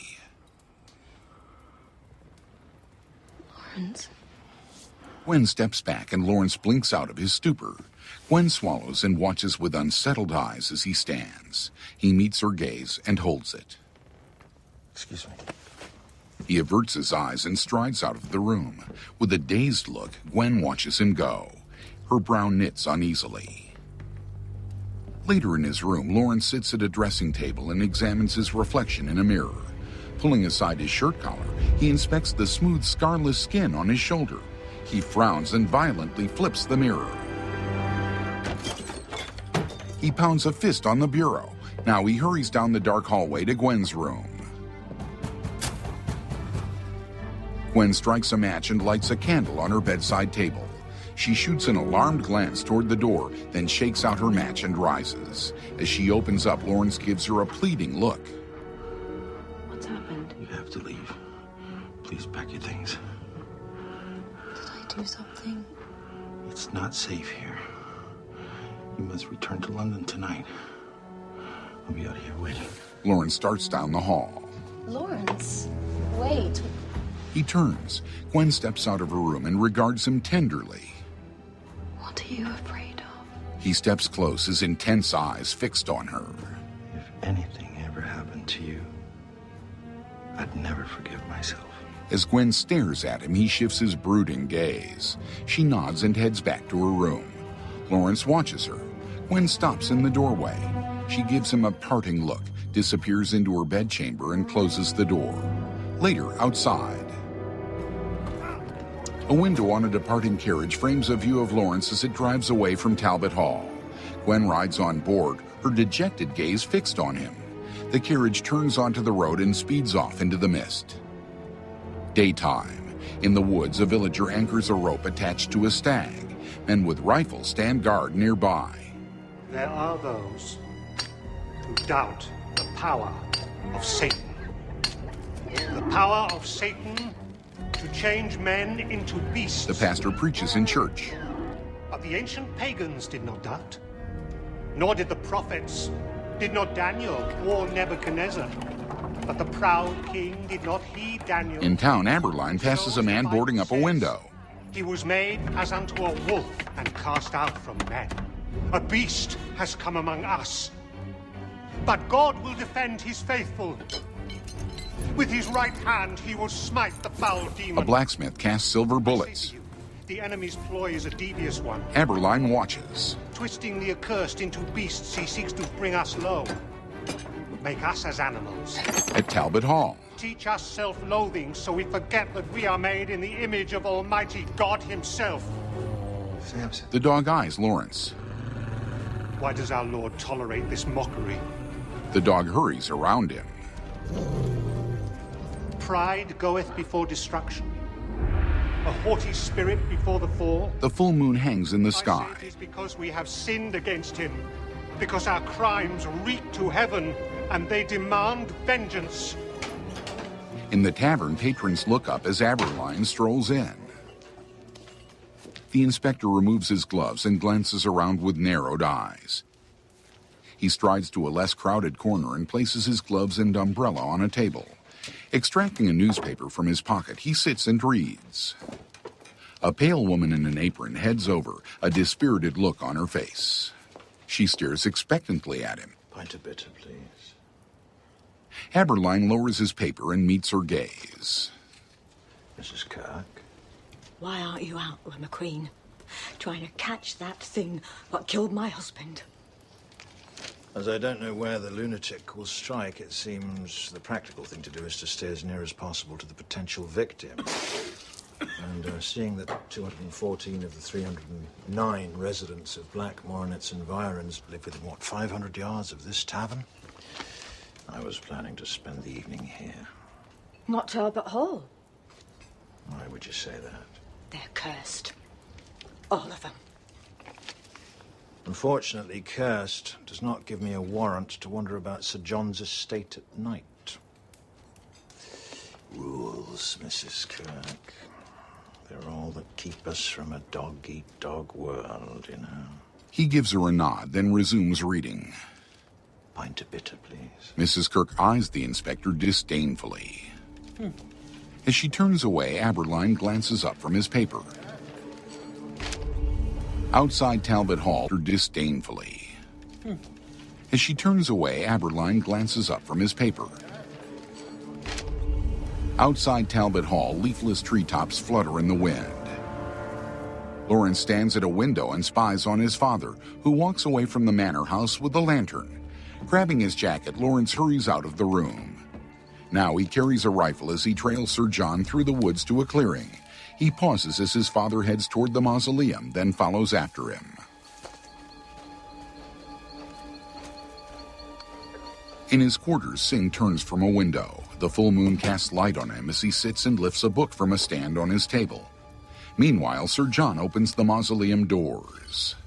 Lawrence? Gwen steps back and Lawrence blinks out of his stupor. Gwen swallows and watches with unsettled eyes as he stands. He meets her gaze and holds it. Excuse me. He averts his eyes and strides out of the room. With a dazed look, Gwen watches him go. Her brow knits uneasily. Later in his room, Lawrence sits at a dressing table and examines his reflection in a mirror. Pulling aside his shirt collar, he inspects the smooth, scarless skin on his shoulder. He frowns and violently flips the mirror. He pounds a fist on the bureau. Now he hurries down the dark hallway to Gwen's room. Gwen strikes a match and lights a candle on her bedside table. She shoots an alarmed glance toward the door, then shakes out her match and rises. As she opens up, Lawrence gives her a pleading look. What's happened? You have to leave. Please pack your things. Did I do something? It's not safe here. You must return to London tonight. I'll be out here waiting. Lawrence starts down the hall. Lawrence, wait. He turns. Gwen steps out of her room and regards him tenderly. What are you afraid of? He steps close, his intense eyes fixed on her. If anything ever happened to you, I'd never forgive myself. As Gwen stares at him, he shifts his brooding gaze. She nods and heads back to her room. Lawrence watches her. Gwen stops in the doorway. She gives him a parting look, disappears into her bedchamber, and closes the door. Later, outside. A window on a departing carriage frames a view of Lawrence as it drives away from Talbot Hall. Gwen rides on board, her dejected gaze fixed on him. The carriage turns onto the road and speeds off into the mist. Daytime. In the woods, a villager anchors a rope attached to a stag. Men with rifles stand guard nearby. There are those who doubt the power of Satan. The power of Satan to change men into beasts. The pastor preaches in church. But the ancient pagans did not doubt. Nor did the prophets, did not Daniel or Nebuchadnezzar. But the proud king did not heed Daniel. In town, Aberline passes a man boarding up a window. He was made as unto a wolf and cast out from men. A beast has come among us. But God will defend his faithful. With his right hand he will smite the foul demon. A blacksmith casts silver bullets. The enemy's ploy is a devious one. Aberline watches. Twisting the accursed into beasts, he seeks to bring us low. Make us as animals. At Talbot Hall. Teach us self-loathing so we forget that we are made in the image of Almighty God himself. Samson. The dog eyes Lawrence. Why does our Lord tolerate this mockery? The dog hurries around him. Pride goeth before destruction. A haughty spirit before the fall. The full moon hangs in the sky. I say it is because we have sinned against him. Because our crimes reach to heaven, and they demand vengeance. In the tavern, patrons look up as Aberline strolls in. The inspector removes his gloves and glances around with narrowed eyes. He strides to a less crowded corner and places his gloves and umbrella on a table. Extracting a newspaper from his pocket, he sits and reads. A pale woman in an apron heads over, a dispirited look on her face. She stares expectantly at him. Pint of bitter, please. Aberline lowers his paper and meets her gaze. Mrs. Kirk? Why aren't you out with McQueen? Trying to catch that thing what killed my husband. As I don't know where the lunatic will strike, it seems the practical thing to do is to stay as near as possible to the potential victim. And seeing that 214 of the 309 residents of Blackmore and its environs live within, 500 yards of this tavern? I was planning to spend the evening here. Not Talbot Hall. Why would you say that? They're cursed. All of them. Unfortunately, cursed does not give me a warrant to wander about Sir John's estate at night. Rules, Mrs. Kirk. They're all that keep us from a dog-eat-dog world, you know. He gives her a nod, then resumes reading. Pint of bitter, please. Mrs. Kirk eyes the inspector disdainfully. As she turns away, Aberline glances up from his paper. Outside Talbot Hall, disdainfully. As she turns away, Aberline glances up from his paper. Outside Talbot Hall, leafless treetops flutter in the wind. Lawrence stands at a window and spies on his father, who walks away from the manor house with a lantern. Grabbing his jacket, Lawrence hurries out of the room. Now he carries a rifle as he trails Sir John through the woods to a clearing. He pauses as his father heads toward the mausoleum, then follows after him. In his quarters, Singh turns from a window. The full moon casts light on him as he sits and lifts a book from a stand on his table. Meanwhile, Sir John opens the mausoleum doors.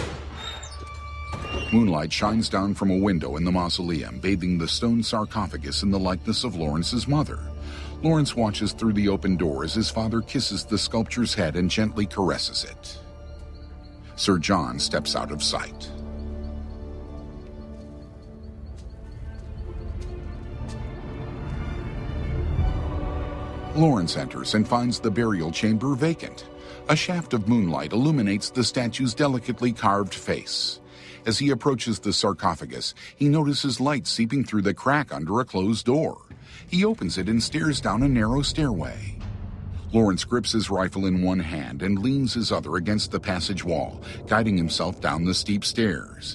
Moonlight shines down from a window in the mausoleum, bathing the stone sarcophagus in the likeness of Lawrence's mother. Lawrence watches through the open door as his father kisses the sculpture's head and gently caresses it. Sir John steps out of sight. Lawrence enters and finds the burial chamber vacant. A shaft of moonlight illuminates the statue's delicately carved face. As he approaches the sarcophagus, he notices light seeping through the crack under a closed door. He opens it and stares down a narrow stairway. Lawrence grips his rifle in one hand and leans his other against the passage wall, guiding himself down the steep stairs.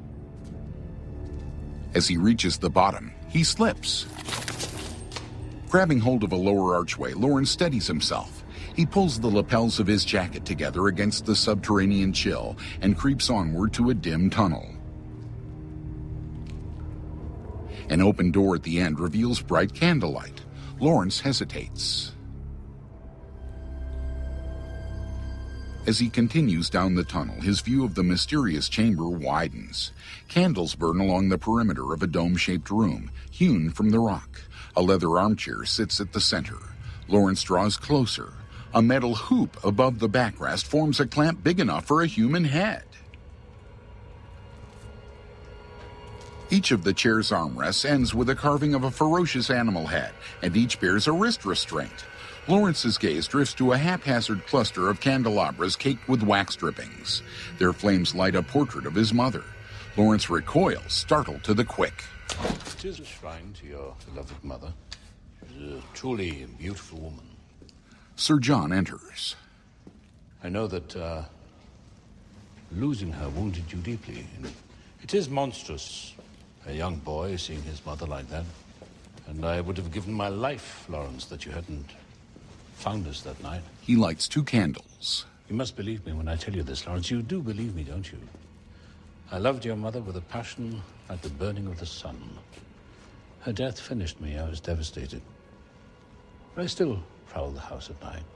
As he reaches the bottom, he slips. Grabbing hold of a lower archway, Lawrence steadies himself. He pulls the lapels of his jacket together against the subterranean chill and creeps onward to a dim tunnel. An open door at the end reveals bright candlelight. Lawrence hesitates. As he continues down the tunnel, his view of the mysterious chamber widens. Candles burn along the perimeter of a dome-shaped room, hewn from the rock. A leather armchair sits at the center. Lawrence draws closer. A metal hoop above the backrest forms a clamp big enough for a human head. Each of the chair's armrests ends with a carving of a ferocious animal head, and each bears a wrist restraint. Lawrence's gaze drifts to a haphazard cluster of candelabras caked with wax drippings. Their flames light a portrait of his mother. Lawrence recoils, startled to the quick. It is a shrine to your beloved mother. She's a truly beautiful woman. Sir John enters. I know that losing her wounded you deeply. It is monstrous, a young boy seeing his mother like that. And I would have given my life, Lawrence, that you hadn't found us that night. He lights 2 candles. You must believe me when I tell you this, Lawrence. You do believe me, don't you? I loved your mother with a passion like the burning of the sun. Her death finished me. I was devastated. But I still prowl the house at night,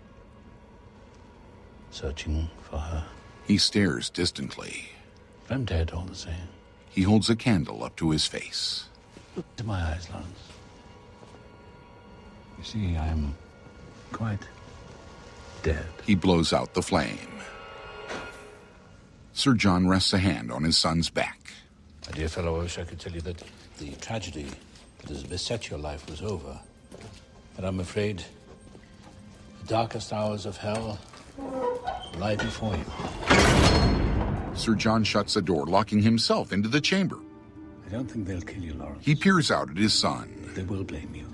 searching for her. He stares distantly. I'm dead all the same. He holds a candle up to his face. Look into my eyes, Lawrence. You see, I'm quite dead. He blows out the flame. Sir John rests a hand on his son's back. My dear fellow, I wish I could tell you that the tragedy that has beset your life was over. But I'm afraid the darkest hours of hell lie before you. Sir John shuts the door, locking himself into the chamber. I don't think they'll kill you, Lawrence. He peers out at his son. They will blame you.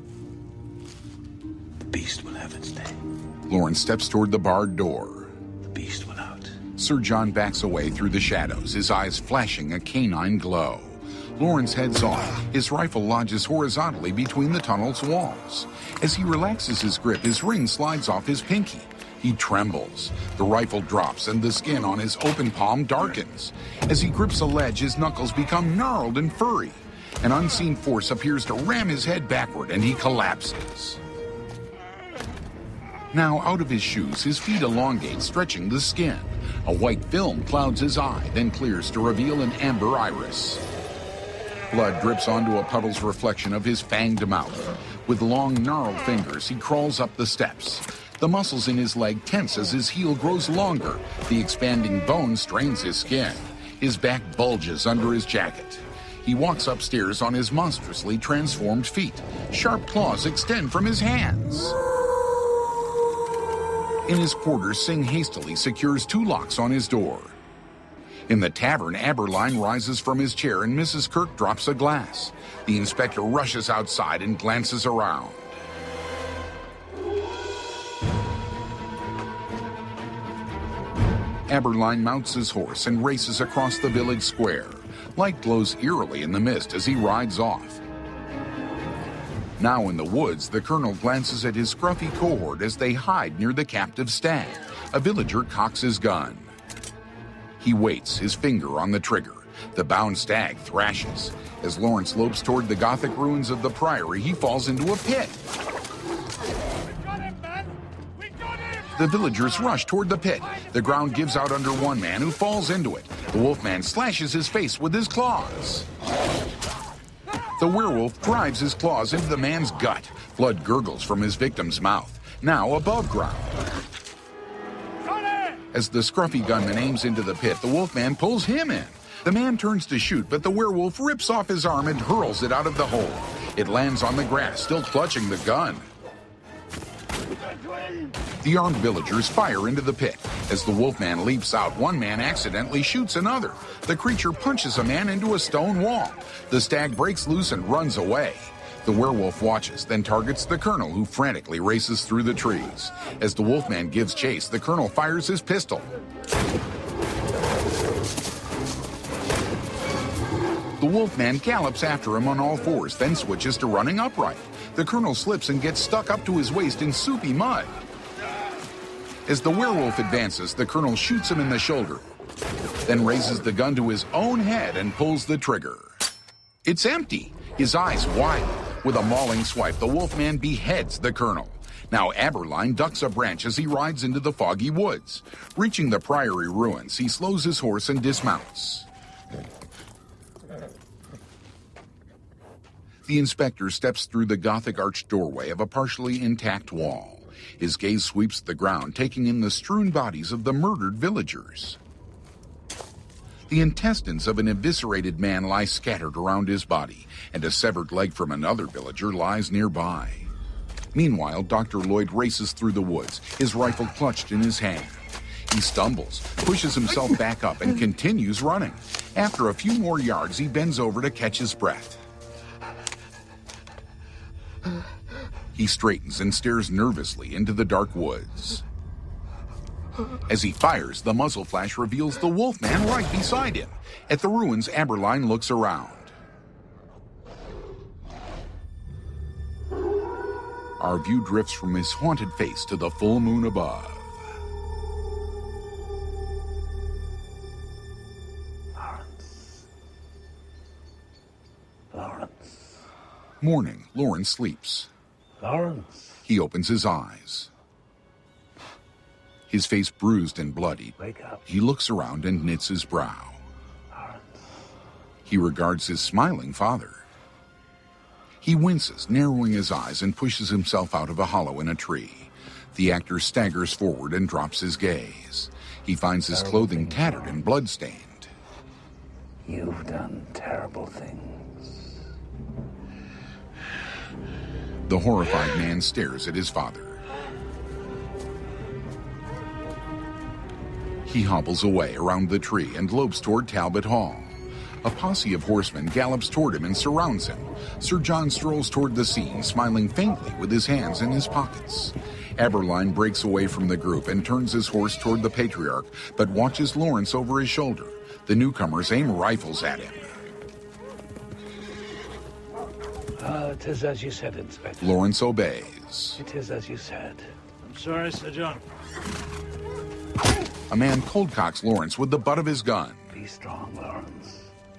The beast will have its day. Lawrence steps toward the barred door. The beast will out. Sir John backs away through the shadows, his eyes flashing a canine glow. Lawrence heads off. His rifle lodges horizontally between the tunnel's walls. As he relaxes his grip, his ring slides off his pinky. He trembles. The rifle drops and the skin on his open palm darkens. As he grips a ledge, his knuckles become gnarled and furry. An unseen force appears to ram his head backward and he collapses. Now out of his shoes, his feet elongate, stretching the skin. A white film clouds his eye, then clears to reveal an amber iris. Blood drips onto a puddle's reflection of his fanged mouth. With long, gnarled fingers, he crawls up the steps. The muscles in his leg tense as his heel grows longer. The expanding bone strains his skin. His back bulges under his jacket. He walks upstairs on his monstrously transformed feet. Sharp claws extend from his hands. In his quarters, Singh hastily secures 2 locks on his door. In the tavern, Aberline rises from his chair and Mrs. Kirk drops a glass. The inspector rushes outside and glances around. Aberline mounts his horse and races across the village square. Light glows eerily in the mist as he rides off. Now in the woods, the colonel glances at his scruffy cohort as they hide near the captive stag. A villager cocks his gun. He waits, his finger on the trigger. The bound stag thrashes. As Lawrence lopes toward the Gothic ruins of the priory, he falls into a pit. The villagers rush toward the pit. The ground gives out under one man, who falls into it. The wolfman slashes his face with his claws. The werewolf drives his claws into the man's gut. Blood gurgles from his victim's mouth. Now above ground. As the scruffy gunman aims into the pit, the wolfman pulls him in. The man turns to shoot, but the werewolf rips off his arm and hurls it out of the hole. It lands on the grass, still clutching the gun. The armed villagers fire into the pit. As the wolfman leaps out, one man accidentally shoots another. The creature punches a man into a stone wall. The stag breaks loose and runs away. The werewolf watches, then targets the colonel, who frantically races through the trees. As the wolfman gives chase, the colonel fires his pistol. The wolfman gallops after him on all fours, then switches to running upright. The colonel slips and gets stuck up to his waist in soupy mud. As the werewolf advances, the colonel shoots him in the shoulder, then raises the gun to his own head and pulls the trigger. It's empty. His eyes widen. With a mauling swipe, the wolfman beheads the colonel. Now Aberline ducks a branch as he rides into the foggy woods. Reaching the priory ruins, he slows his horse and dismounts. The inspector steps through the Gothic arched doorway of a partially intact wall. His gaze sweeps the ground, taking in the strewn bodies of the murdered villagers. The intestines of an eviscerated man lie scattered around his body, and a severed leg from another villager lies nearby. Meanwhile, Dr. Lloyd races through the woods, his rifle clutched in his hand. He stumbles, pushes himself back up, and continues running. After a few more yards, he bends over to catch his breath. He straightens and stares nervously into the dark woods. As he fires, the muzzle flash reveals the wolfman right beside him. At the ruins, Aberline looks around. Our view drifts from his haunted face to the full moon above. Lawrence. Morning, Lawrence sleeps. Lawrence. He opens his eyes. His face bruised and bloodied. Wake up. He looks around and knits his brow. He regards his smiling father. He winces, narrowing his eyes, and pushes himself out of a hollow in a tree. The actor staggers forward and drops his gaze. He finds his clothing tattered and bloodstained. You've done terrible things. The horrified man stares at his father. He hobbles away around the tree and lopes toward Talbot Hall. A posse of horsemen gallops toward him and surrounds him. Sir John strolls toward the scene, smiling faintly with his hands in his pockets. Aberline breaks away from the group and turns his horse toward the Patriarch, but watches Lawrence over his shoulder. The newcomers aim rifles at him. It is as you said, Inspector. Lawrence obeys. It is as you said. I'm sorry, Sir John. A man cold-cocks Lawrence with the butt of his gun. Be strong, Lawrence.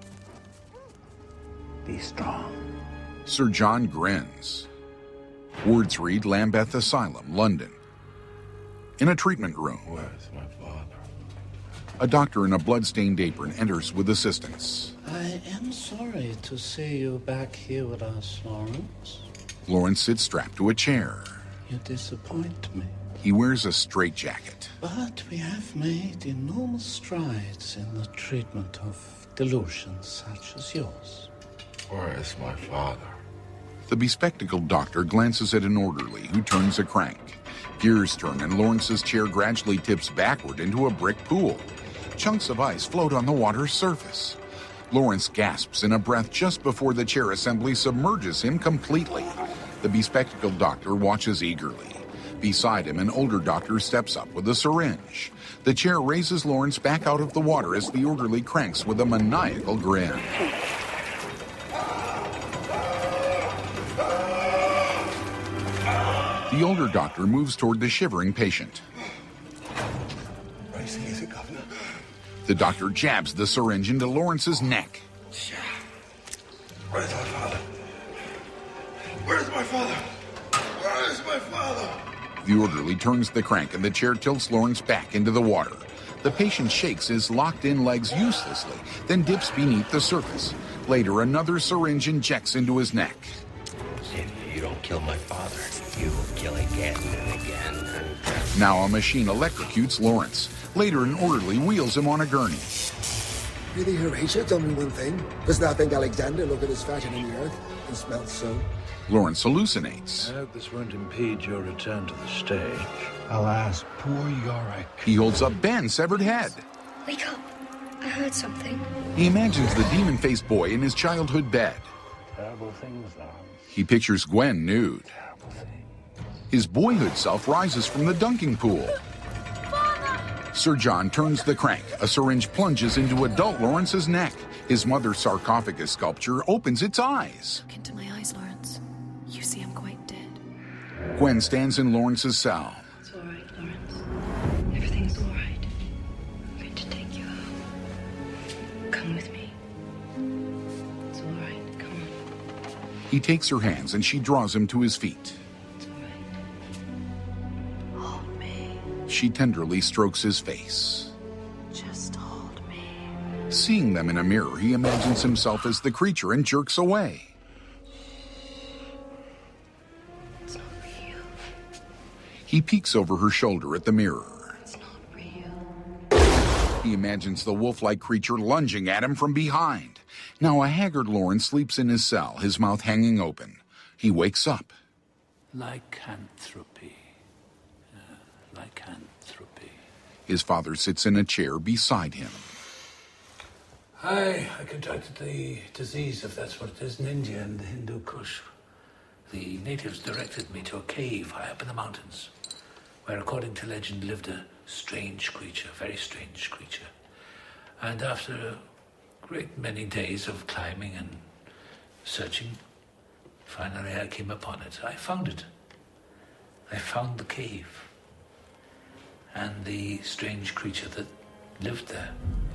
Be strong. Sir John grins. Words read Lambeth Asylum, London. In a treatment room. Where's my father? A doctor in a blood-stained apron enters with assistants. I am sorry to see you back here with us, Lawrence. Lawrence sits strapped to a chair. You disappoint me. He wears a straitjacket. But we have made enormous strides in the treatment of delusions such as yours. Where is my father? The bespectacled doctor glances at an orderly who turns a crank. Gears turn and Lawrence's chair gradually tips backward into a brick pool. Chunks of ice float on the water's surface. Lawrence gasps in a breath just before the chair assembly submerges him completely. The bespectacled doctor watches eagerly. Beside him, an older doctor steps up with a syringe. The chair raises Lawrence back out of the water as the orderly cranks with a maniacal grin. The older doctor moves toward the shivering patient. Easy, Governor. The doctor jabs the syringe into Lawrence's neck. Where's my father? Where's my father? Where is my father? The orderly turns the crank and the chair tilts Lawrence back into the water. The patient shakes his locked-in legs uselessly, then dips beneath the surface. Later, another syringe injects into his neck. If you don't kill my father, you will kill again and again and again. Now a machine electrocutes Lawrence. Later, an orderly wheels him on a gurney. Really, Horatio, tell me one thing. Does not think Alexander look at his fashion in the earth and smell so? Lawrence hallucinates. I hope this won't impede your return to the stage. Alas, poor Yorick. He holds up Ben's severed head. Wake up. I heard something. He imagines the demon-faced boy in his childhood bed. Terrible things, Lawrence. He pictures Gwen nude. Terrible things. His boyhood self rises from the dunking pool. Father! Sir John turns the crank. A syringe plunges into adult Lawrence's neck. His mother's sarcophagus sculpture opens its eyes. Look into my eyes, Lawrence. You see I'm quite dead. Gwen stands in Lawrence's cell. It's all right, Lawrence. Everything's all right. I'm going to take you home. Come with me. It's all right. Come on. He takes her hands and she draws him to his feet. It's all right. Hold me. She tenderly strokes his face. Just hold me. Seeing them in a mirror, he imagines himself as the creature and jerks away. He peeks over her shoulder at the mirror. It's not real. He imagines the wolf-like creature lunging at him from behind. Now a haggard Lawrence sleeps in his cell, his mouth hanging open. He wakes up. Lycanthropy. Lycanthropy. His father sits in a chair beside him. I contracted the disease, if that's what it is, in India and the Hindu Kush. The natives directed me to a cave high up in the mountains, where, according to legend, lived a strange creature, a very strange creature. And after a great many days of climbing and searching, finally I came upon it. I found it. I found the cave and the strange creature that lived there.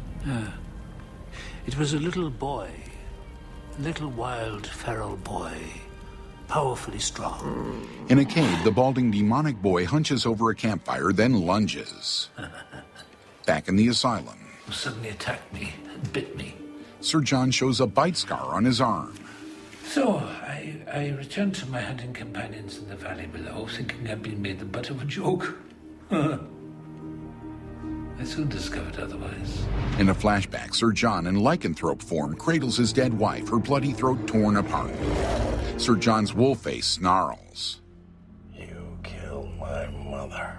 It was a little boy, a little wild feral boy, powerfully strong. In a cave, the balding demonic boy hunches over a campfire, then lunges. Back in the asylum, He suddenly attacked me and bit me. Sir John shows a bite scar on his arm. So I returned to my hunting companions in the valley below, thinking I'd been made the butt of a joke. I soon discovered otherwise. In a flashback, Sir John, in lycanthrope form, cradles his dead wife, her bloody throat torn apart. Sir John's wolf face snarls. You killed my mother.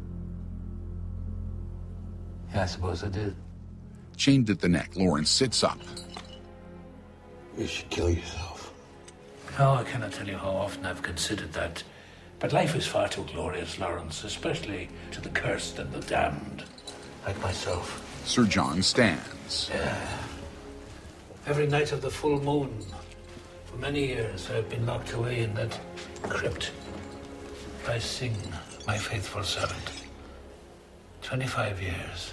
Yeah, I suppose I did. Chained at the neck, Lawrence sits up. You should kill yourself. Oh, I cannot tell you how often I've considered that. But life is far too glorious, Lawrence, especially to the cursed and the damned, like myself. Sir John stands. Yeah. Every night of the full moon, for many years, I've been locked away in that crypt by Singh, my faithful servant. 25 years.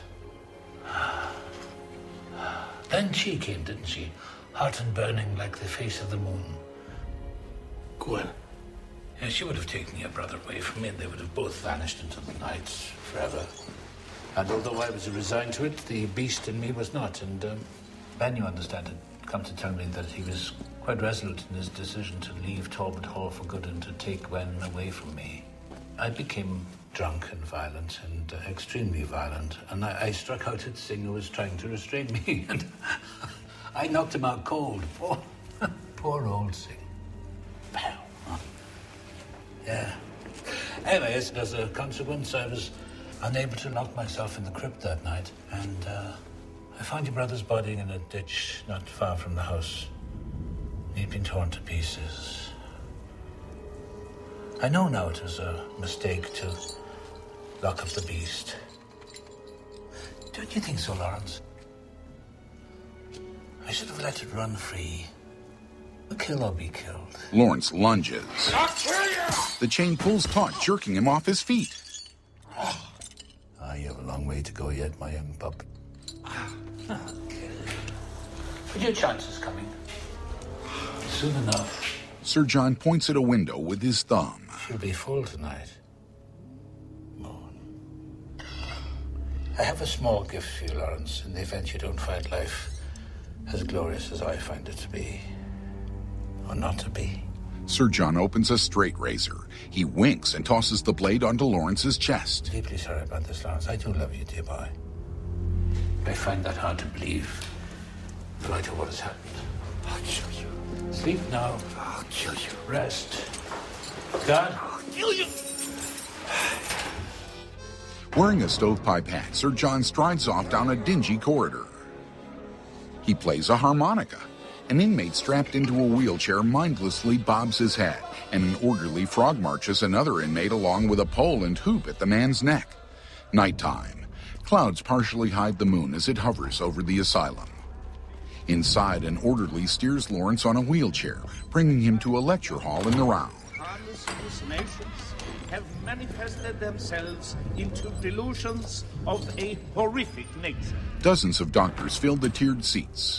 Then she came, didn't she? Hot and burning like the face of the moon. Gwen. Yeah, she would have taken your brother away from me, and they would have both vanished into the night forever. And although I was resigned to it, the beast in me was not. And Ben, you understand, had come to tell me that he was quite resolute in his decision to leave Talbot Hall for good and to take Gwen away from me. I became drunk and violent, and extremely violent, and I struck out at Singh, who was trying to restrain me, and I knocked him out cold. Poor old Singh. Pow. Yeah. Anyways, as a consequence, I was unable to lock myself in the crypt that night, and I found your brother's body in a ditch not far from the house. He'd been torn to pieces. I know now it was a mistake to lock up the beast. Don't you think so, Lawrence? I should have let it run free. Kill or be killed. Lawrence lunges. I'll kill you! The chain pulls taut, jerking him off his feet. You have a long way to go yet, my young pup. Okay. But your chance is coming. Soon enough. Sir John points at a window with his thumb. She'll be full tonight. Moon. I have a small gift for you, Lawrence, in the event you don't find life as glorious as I find it to be. Or not to be. Sir John opens a straight razor. He winks and tosses the blade onto Lawrence's chest. Deeply sorry about this, Lawrence. I do love you, dear boy. I find that hard to believe. The light of what has happened. I'll kill you. Sleep now. I'll kill you. Rest. God. I'll kill you. Wearing a stovepipe hat, Sir John strides off down a dingy corridor. He plays a harmonica. An inmate strapped into a wheelchair mindlessly bobs his head, and an orderly frog marches another inmate along with a pole and hoop at the man's neck. Nighttime. Clouds partially hide the moon as it hovers over the asylum. Inside, an orderly steers Lawrence on a wheelchair, bringing him to a lecture hall in the round. Harmless hallucinations have manifested themselves into delusions of a horrific nature. Dozens of doctors fill the tiered seats.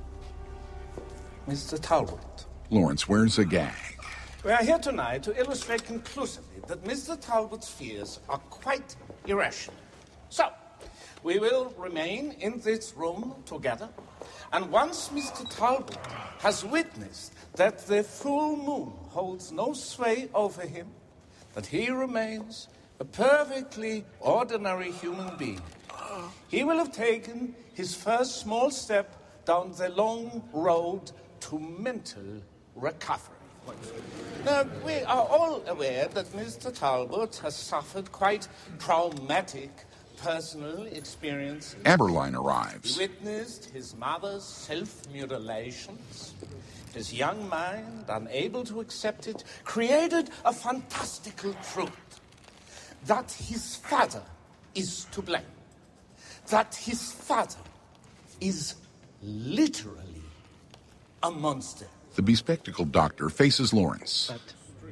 Mr. Talbot. Lawrence wears a gag. We are here tonight to illustrate conclusively that Mr. Talbot's fears are quite irrational. So, we will remain in this room together, and once Mr. Talbot has witnessed that the full moon holds no sway over him, that he remains A perfectly ordinary human being. He will have taken his first small step down the long road to mental recovery. Now, we are all aware that Mr. Talbot has suffered quite traumatic personal experiences. Aberline arrives. He witnessed his mother's self-mutilations. His young mind, unable to accept it, created a fantastical truth. That his father is to blame. That his father is literally a monster. The bespectacled doctor faces Lawrence. But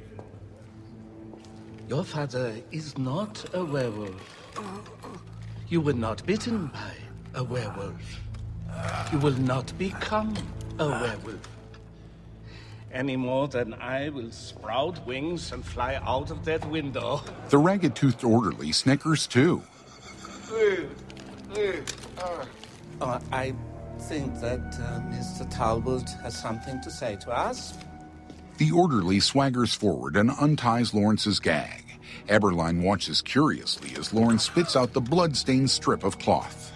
your father is not a werewolf. You were not bitten by a werewolf. You will not become a werewolf. Any more than I will sprout wings and fly out of that window. The ragged-toothed orderly snickers too. I think that Mr. Talbot has something to say to us. The orderly swaggers forward and unties Lawrence's gag. Aberline watches curiously as Lawrence spits out the blood-stained strip of cloth.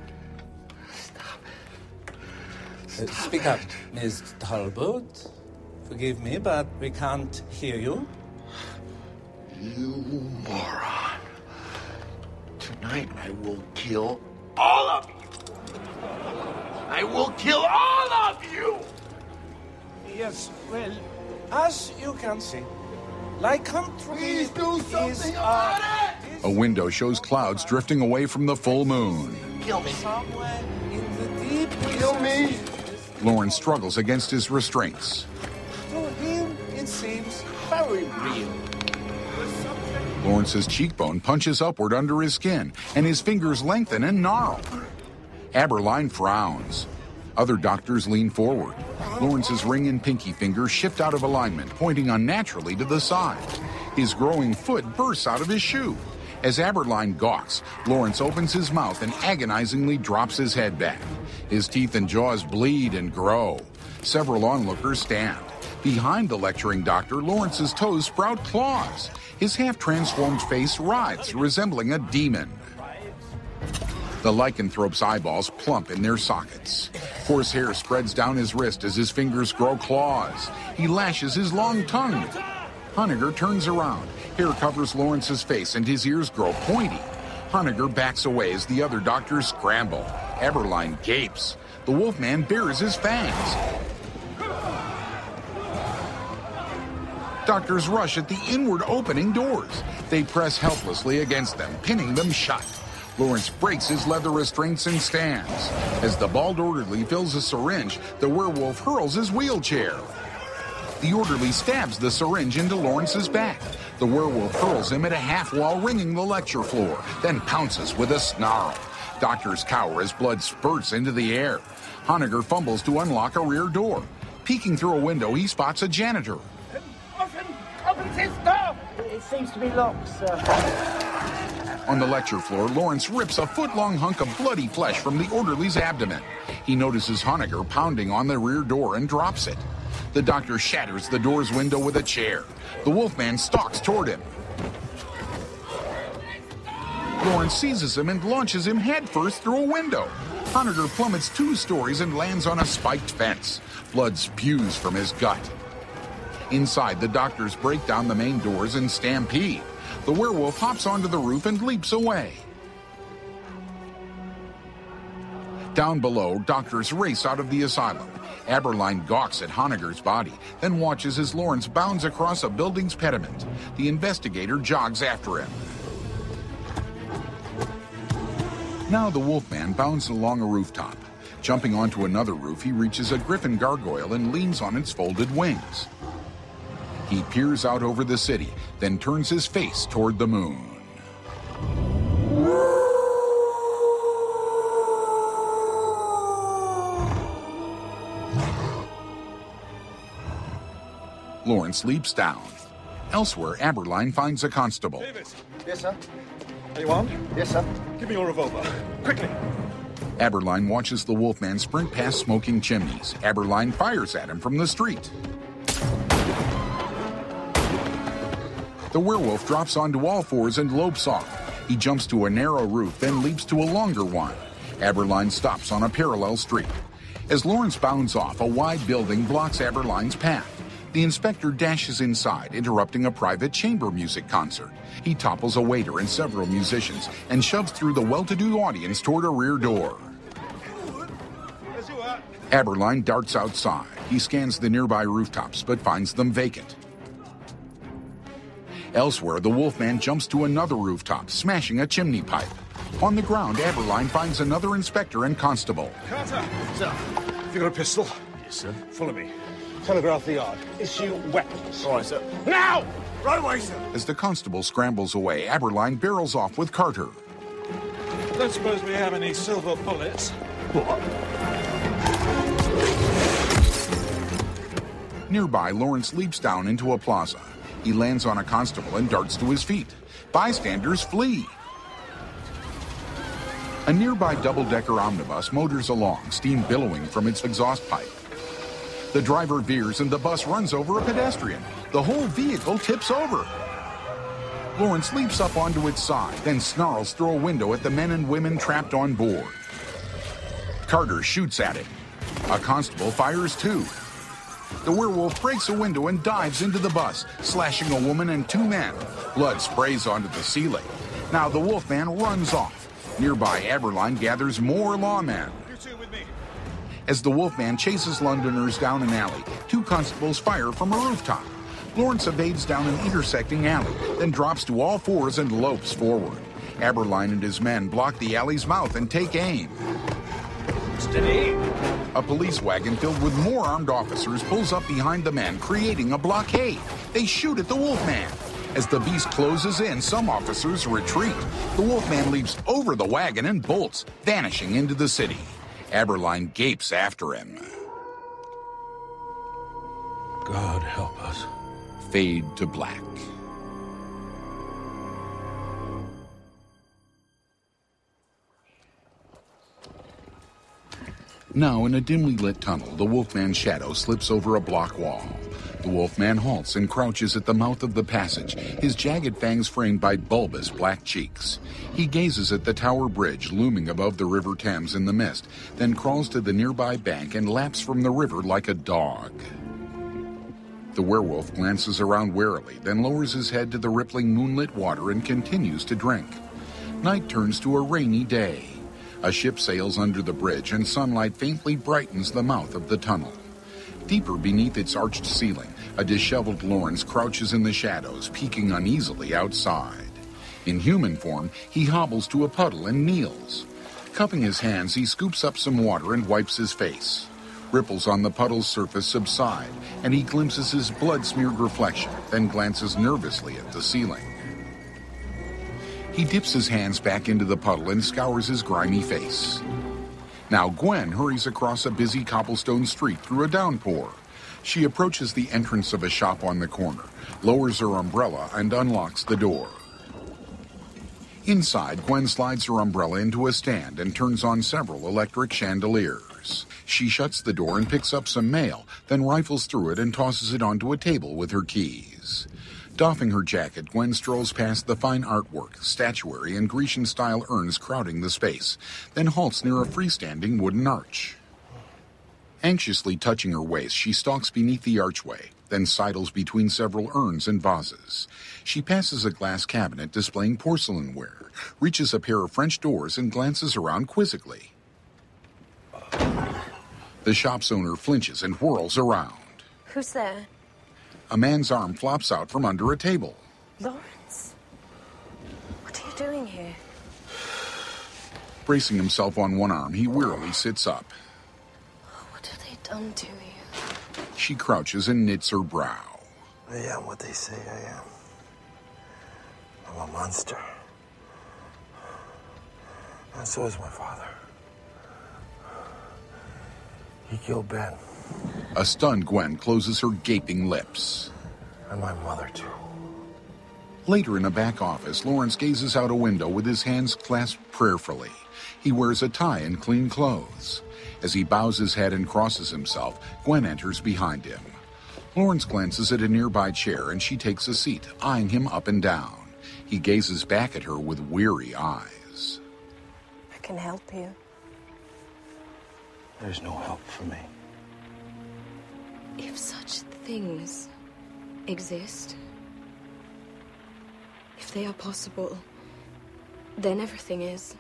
Speak up, Mr. Talbot. Forgive me, but we can't hear you. You moron. Tonight I will kill all of you. I will kill all of you! Yes, well, as you can see, lycanthropy Please do something is about it! A window shows clouds drifting away from the full moon. Kill me. Somewhere in the deep Kill me! Lawrence struggles against his restraints. To him, it seems very real. Lawrence's cheekbone punches upward under his skin, and his fingers lengthen and gnarl. Aberline frowns. Other doctors lean forward. Lawrence's ring and pinky fingers shift out of alignment, pointing unnaturally to the side. His growing foot bursts out of his shoe. As Aberline gawks, Lawrence opens his mouth and agonizingly drops his head back. His teeth and jaws bleed and grow. Several onlookers stand. Behind the lecturing doctor, Lawrence's toes sprout claws. His half-transformed face writhes, resembling a demon. The lycanthrope's eyeballs plump in their sockets. Coarse hair spreads down his wrist as his fingers grow claws. He lashes his long tongue. Honegger turns around. Hair covers Lawrence's face and his ears grow pointy. Honegger backs away as the other doctors scramble. Aberline gapes. The Wolfman bares his fangs. Doctors rush at the inward opening doors. They press helplessly against them, pinning them shut. Lawrence breaks his leather restraints and stands. As the bald orderly fills a syringe, the werewolf hurls his wheelchair. The orderly stabs the syringe into Lawrence's back. The werewolf hurls him at a half while ringing the lecture floor, then pounces with a snarl. Doctors cower as blood spurts into the air. Honegger fumbles to unlock a rear door. Peeking through a window, he spots a janitor. Open this door! It seems to be locked, sir. On the lecture floor, Lawrence rips a foot-long hunk of bloody flesh from the orderly's abdomen. He notices Honegger pounding on the rear door and drops it. The doctor shatters the door's window with a chair. The Wolfman stalks toward him. Lawrence seizes him and launches him headfirst through a window. Honegger plummets 2 stories and lands on a spiked fence. Blood spews from his gut. Inside, the doctors break down the main doors and stampede. The werewolf hops onto the roof and leaps away. Down below, doctors race out of the asylum. Aberline gawks at Honegger's body, then watches as Lawrence bounds across a building's pediment. The investigator jogs after him. Now the Wolfman bounds along a rooftop. Jumping onto another roof, he reaches a griffin gargoyle and leans on its folded wings. He peers out over the city, then turns his face toward the moon. Lawrence leaps down. Elsewhere, Aberline finds a constable. Davis. Yes, sir. Are you armed? Yes, sir. Give me your revolver. Quickly. Aberline watches the Wolfman sprint past smoking chimneys. Aberline fires at him from the street. The werewolf drops onto all fours and lopes off. He jumps to a narrow roof, then leaps to a longer one. Aberline stops on a parallel street. As Lawrence bounds off, a wide building blocks Aberline's path. The inspector dashes inside, interrupting a private chamber music concert. He topples a waiter and several musicians and shoves through the well-to-do audience toward a rear door. Aberline darts outside. He scans the nearby rooftops, but finds them vacant. Elsewhere, the Wolfman jumps to another rooftop, smashing a chimney pipe. On the ground, Aberline finds another inspector and constable. Carter! Sir, have you got a pistol? Yes, sir. Follow me. Telegraph the yard. Issue weapons. All right, sir. Now! Right away, sir. As the constable scrambles away, Aberline barrels off with Carter. Don't suppose we have any silver bullets? What? Nearby, Lawrence leaps down into a plaza. He lands on a constable and darts to his feet. Bystanders flee. A nearby double-decker omnibus motors along, steam billowing from its exhaust pipe. The driver veers and the bus runs over a pedestrian. The whole vehicle tips over. Lawrence leaps up onto its side, then snarls through a window at the men and women trapped on board. Carter shoots at him. A constable fires too. The werewolf breaks a window and dives into the bus, slashing a woman and two men. Blood sprays onto the ceiling. Now the Wolfman runs off. Nearby, Aberline gathers more lawmen. You two with me. As the Wolfman chases Londoners down an alley, two constables fire from a rooftop. Lawrence evades down an intersecting alley, then drops to all fours and lopes forward. Aberline and his men block the alley's mouth and take aim. Steady. A police wagon filled with more armed officers pulls up behind the men, creating a blockade. They shoot at the Wolfman. As the beast closes in, some officers retreat. The Wolfman leaps over the wagon and bolts, vanishing into the city. Aberline gapes after him. God help us. Fade to black. Now, in a dimly lit tunnel, the Wolfman's shadow slips over a block wall. The Wolfman halts and crouches at the mouth of the passage, his jagged fangs framed by bulbous black cheeks. He gazes at the tower bridge looming above the River Thames in the mist, then crawls to the nearby bank and laps from the river like a dog. The werewolf glances around warily, then lowers his head to the rippling moonlit water and continues to drink. Night turns to a rainy day. A ship sails under the bridge and sunlight faintly brightens the mouth of the tunnel. Deeper beneath its arched ceiling, a disheveled Lawrence crouches in the shadows, peeking uneasily outside. In human form, he hobbles to a puddle and kneels. Cupping his hands, he scoops up some water and wipes his face. Ripples on the puddle's surface subside, and he glimpses his blood-smeared reflection, then glances nervously at the ceiling. He dips his hands back into the puddle and scours his grimy face. Now Gwen hurries across a busy cobblestone street through a downpour. She approaches the entrance of a shop on the corner, lowers her umbrella, and unlocks the door. Inside, Gwen slides her umbrella into a stand and turns on several electric chandeliers. She shuts the door and picks up some mail, then rifles through it and tosses it onto a table with her keys. Doffing her jacket, Gwen strolls past the fine artwork, statuary, and Grecian-style urns crowding the space, then halts near a freestanding wooden arch. Anxiously touching her waist, she stalks beneath the archway, then sidles between several urns and vases. She passes a glass cabinet displaying porcelainware, reaches a pair of French doors, and glances around quizzically. The shop's owner flinches and whirls around. Who's there? A man's arm flops out from under a table. Lawrence, what are you doing here? Bracing himself on one arm, he wearily sits up. What have they done to you? She crouches and knits her brow. I am what they say I am. I'm a monster. And so is my father. He killed Ben. A stunned Gwen closes her gaping lips. And my mother, too. Later in a back office, Lawrence gazes out a window with his hands clasped prayerfully. He wears a tie and clean clothes. As he bows his head and crosses himself, Gwen enters behind him. Lawrence glances at a nearby chair and she takes a seat, eyeing him up and down. He gazes back at her with weary eyes. I can help you. There's no help for me. If such things exist, if they are possible, then everything is.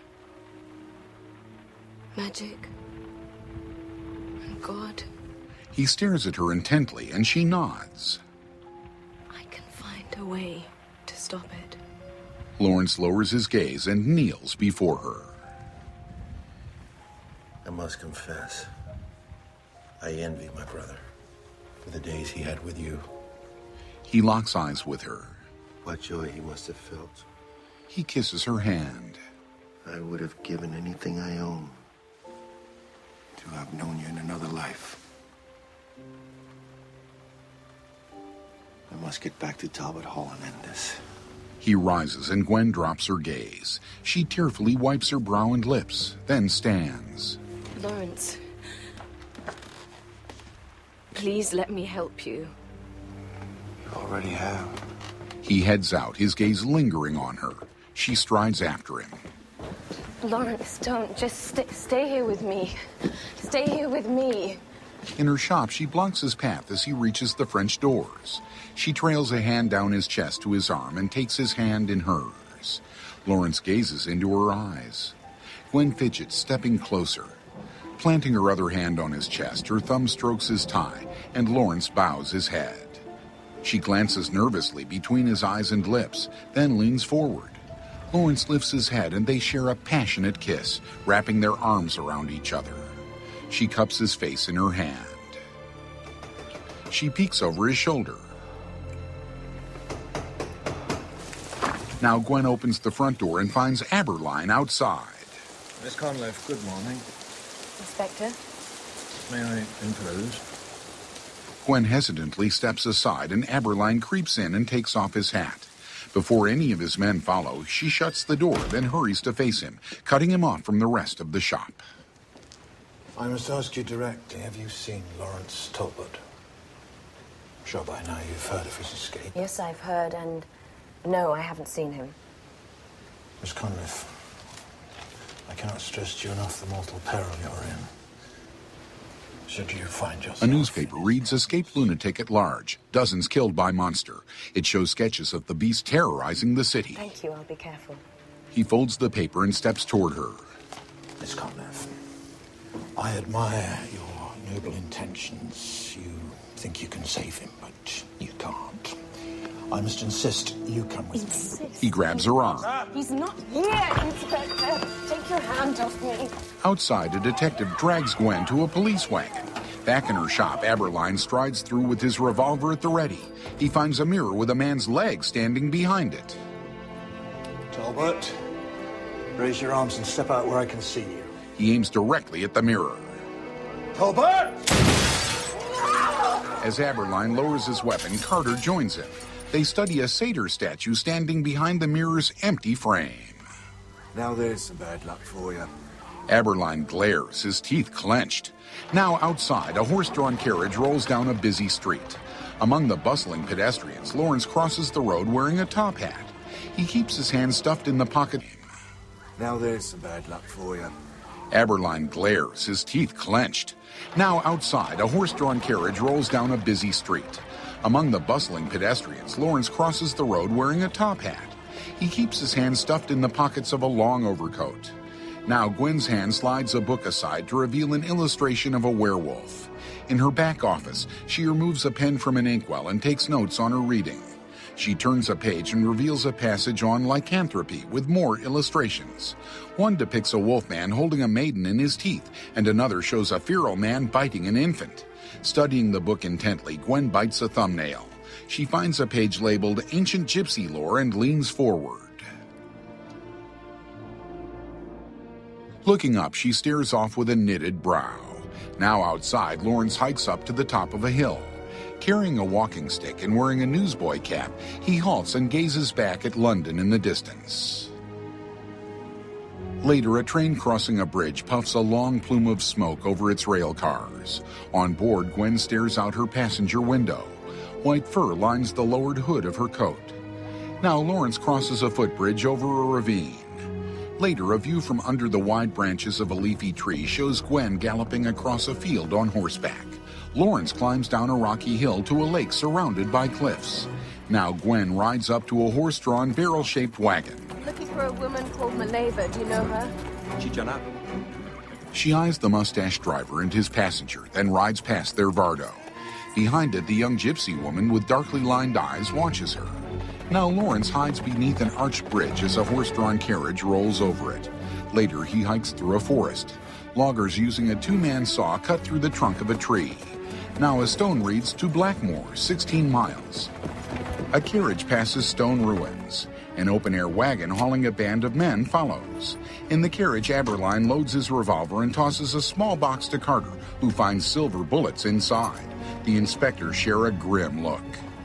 Magic and God. He stares at her intently and she nods. I can find a way to stop it. Lawrence lowers his gaze and kneels before her. I must confess, I envy my brother for the days he had with you. He locks eyes with her. What joy he must have felt. He kisses her hand. I would have given anything I own to have known you in another life. I must get back to Talbot Hall and end this. He rises and Gwen drops her gaze. She tearfully wipes her brow and lips, then stands. Lawrence, please let me help you. You already have. He heads out, his gaze lingering on her. She strides after him. Lawrence, don't. Just stay here with me. Stay here with me. In her shop, she blocks his path as he reaches the French doors. She trails a hand down his chest to his arm and takes his hand in hers. Lawrence gazes into her eyes. Gwen fidgets, stepping closer. Planting her other hand on his chest, her thumb strokes his tie, and Lawrence bows his head. She glances nervously between his eyes and lips, then leans forward. Lawrence lifts his head and they share a passionate kiss, wrapping their arms around each other. She cups his face in her hand. She peeks over his shoulder. Now Gwen opens the front door and finds Aberline outside. Miss Conliffe, good morning. Inspector? May I intrude? Gwen hesitantly steps aside and Aberline creeps in and takes off his hat. Before any of his men follow, she shuts the door, then hurries to face him, cutting him off from the rest of the shop. I must ask you directly, have you seen Lawrence Talbot? I'm sure by now you've heard of his escape. Yes, I've heard, and no, I haven't seen him. Miss Conliffe, I cannot stress to you enough the mortal peril you're in. Should you find yourself... A newspaper reads Escaped Lunatic at Large, dozens killed by monster. It shows sketches of the beast terrorizing the city. Thank you, I'll be careful. He folds the paper and steps toward her. Miss Conliffe, I admire your noble intentions. You think you can save him, but you can't. I must insist you come with me. He grabs her arm. He's not here, Inspector. Take your hand off me. Outside, a detective drags Gwen to a police wagon. Back in her shop, Aberline strides through with his revolver at the ready. He finds a mirror with a man's leg standing behind it. Talbot, raise your arms and step out where I can see you. He aims directly at the mirror. Talbot! As Aberline lowers his weapon, Carter joins him. They study a satyr statue standing behind the mirror's empty frame. Now there's some bad luck for you. Aberline glares, his teeth clenched. Now outside, a horse-drawn carriage rolls down a busy street. Among the bustling pedestrians, Lawrence crosses the road wearing a top hat. He keeps his hands stuffed in the pocket. Now there's some bad luck for you. Aberline glares, his teeth clenched. Now outside, a horse-drawn carriage rolls down a busy street. Among the bustling pedestrians, Lawrence crosses the road wearing a top hat. He keeps his hands stuffed in the pockets of a long overcoat. Now Gwen's hand slides a book aside to reveal an illustration of a werewolf. In her back office, she removes a pen from an inkwell and takes notes on her reading. She turns a page and reveals a passage on lycanthropy with more illustrations. One depicts a wolfman holding a maiden in his teeth, and another shows a feral man biting an infant. Studying the book intently, Gwen bites a thumbnail. She finds a page labeled Ancient Gypsy Lore and leans forward. Looking up, she stares off with a knitted brow. Now outside, Lawrence hikes up to the top of a hill. Carrying a walking stick and wearing a newsboy cap, he halts and gazes back at London in the distance. Later, a train crossing a bridge puffs a long plume of smoke over its rail cars. On board, Gwen stares out her passenger window. White fur lines the lowered hood of her coat. Now Lawrence crosses a footbridge over a ravine. Later, a view from under the wide branches of a leafy tree shows Gwen galloping across a field on horseback. Lawrence climbs down a rocky hill to a lake surrounded by cliffs. Now Gwen rides up to a horse-drawn, barrel-shaped wagon. I'm looking for a woman called Maleva. Do you know her? Chichana. She eyes the mustached driver and his passenger, then rides past their Vardo. Behind it, the young gypsy woman with darkly lined eyes watches her. Now Lawrence hides beneath an arched bridge as a horse-drawn carriage rolls over it. Later, he hikes through a forest. Loggers using a two-man saw cut through the trunk of a tree. Now a stone reads to Blackmore, 16 miles. A carriage passes stone ruins. An open-air wagon hauling a band of men follows. In the carriage, Aberline loads his revolver and tosses a small box to Carter, who finds silver bullets inside. The inspectors share a grim look.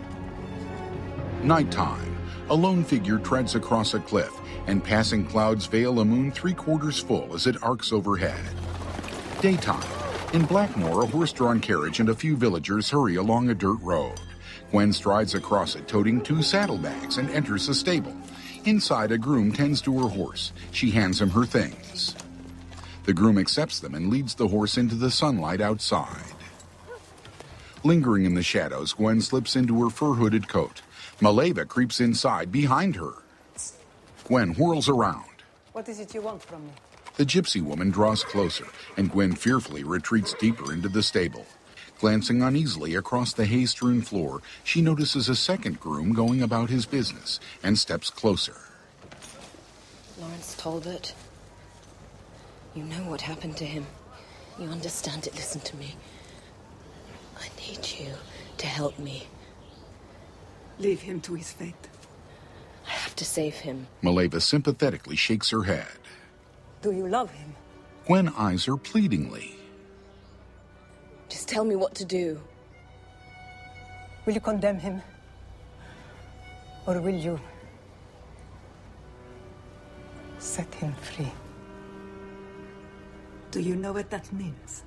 Nighttime. A lone figure treads across a cliff, and passing clouds veil a moon 3/4 full as it arcs overhead. Daytime. In Blackmore, a horse-drawn carriage and a few villagers hurry along a dirt road. Gwen strides across it, toting 2 saddlebags, and enters a stable. Inside, a groom tends to her horse. She hands him her things. The groom accepts them and leads the horse into the sunlight outside. Lingering in the shadows, Gwen slips into her fur-hooded coat. Maleva creeps inside behind her. Gwen whirls around. What is it you want from me? The gypsy woman draws closer, and Gwen fearfully retreats deeper into the stable. Glancing uneasily across the hay-strewn floor, she notices a second groom going about his business and steps closer. Lawrence Talbot. You know what happened to him. You understand it. Listen to me. I need you to help me. Leave him to his fate. I have to save him. Maleva sympathetically shakes her head. Do you love him? Gwen eyes her pleadingly. Just tell me what to do. Will you condemn him? Or will you set him free? Do you know what that means?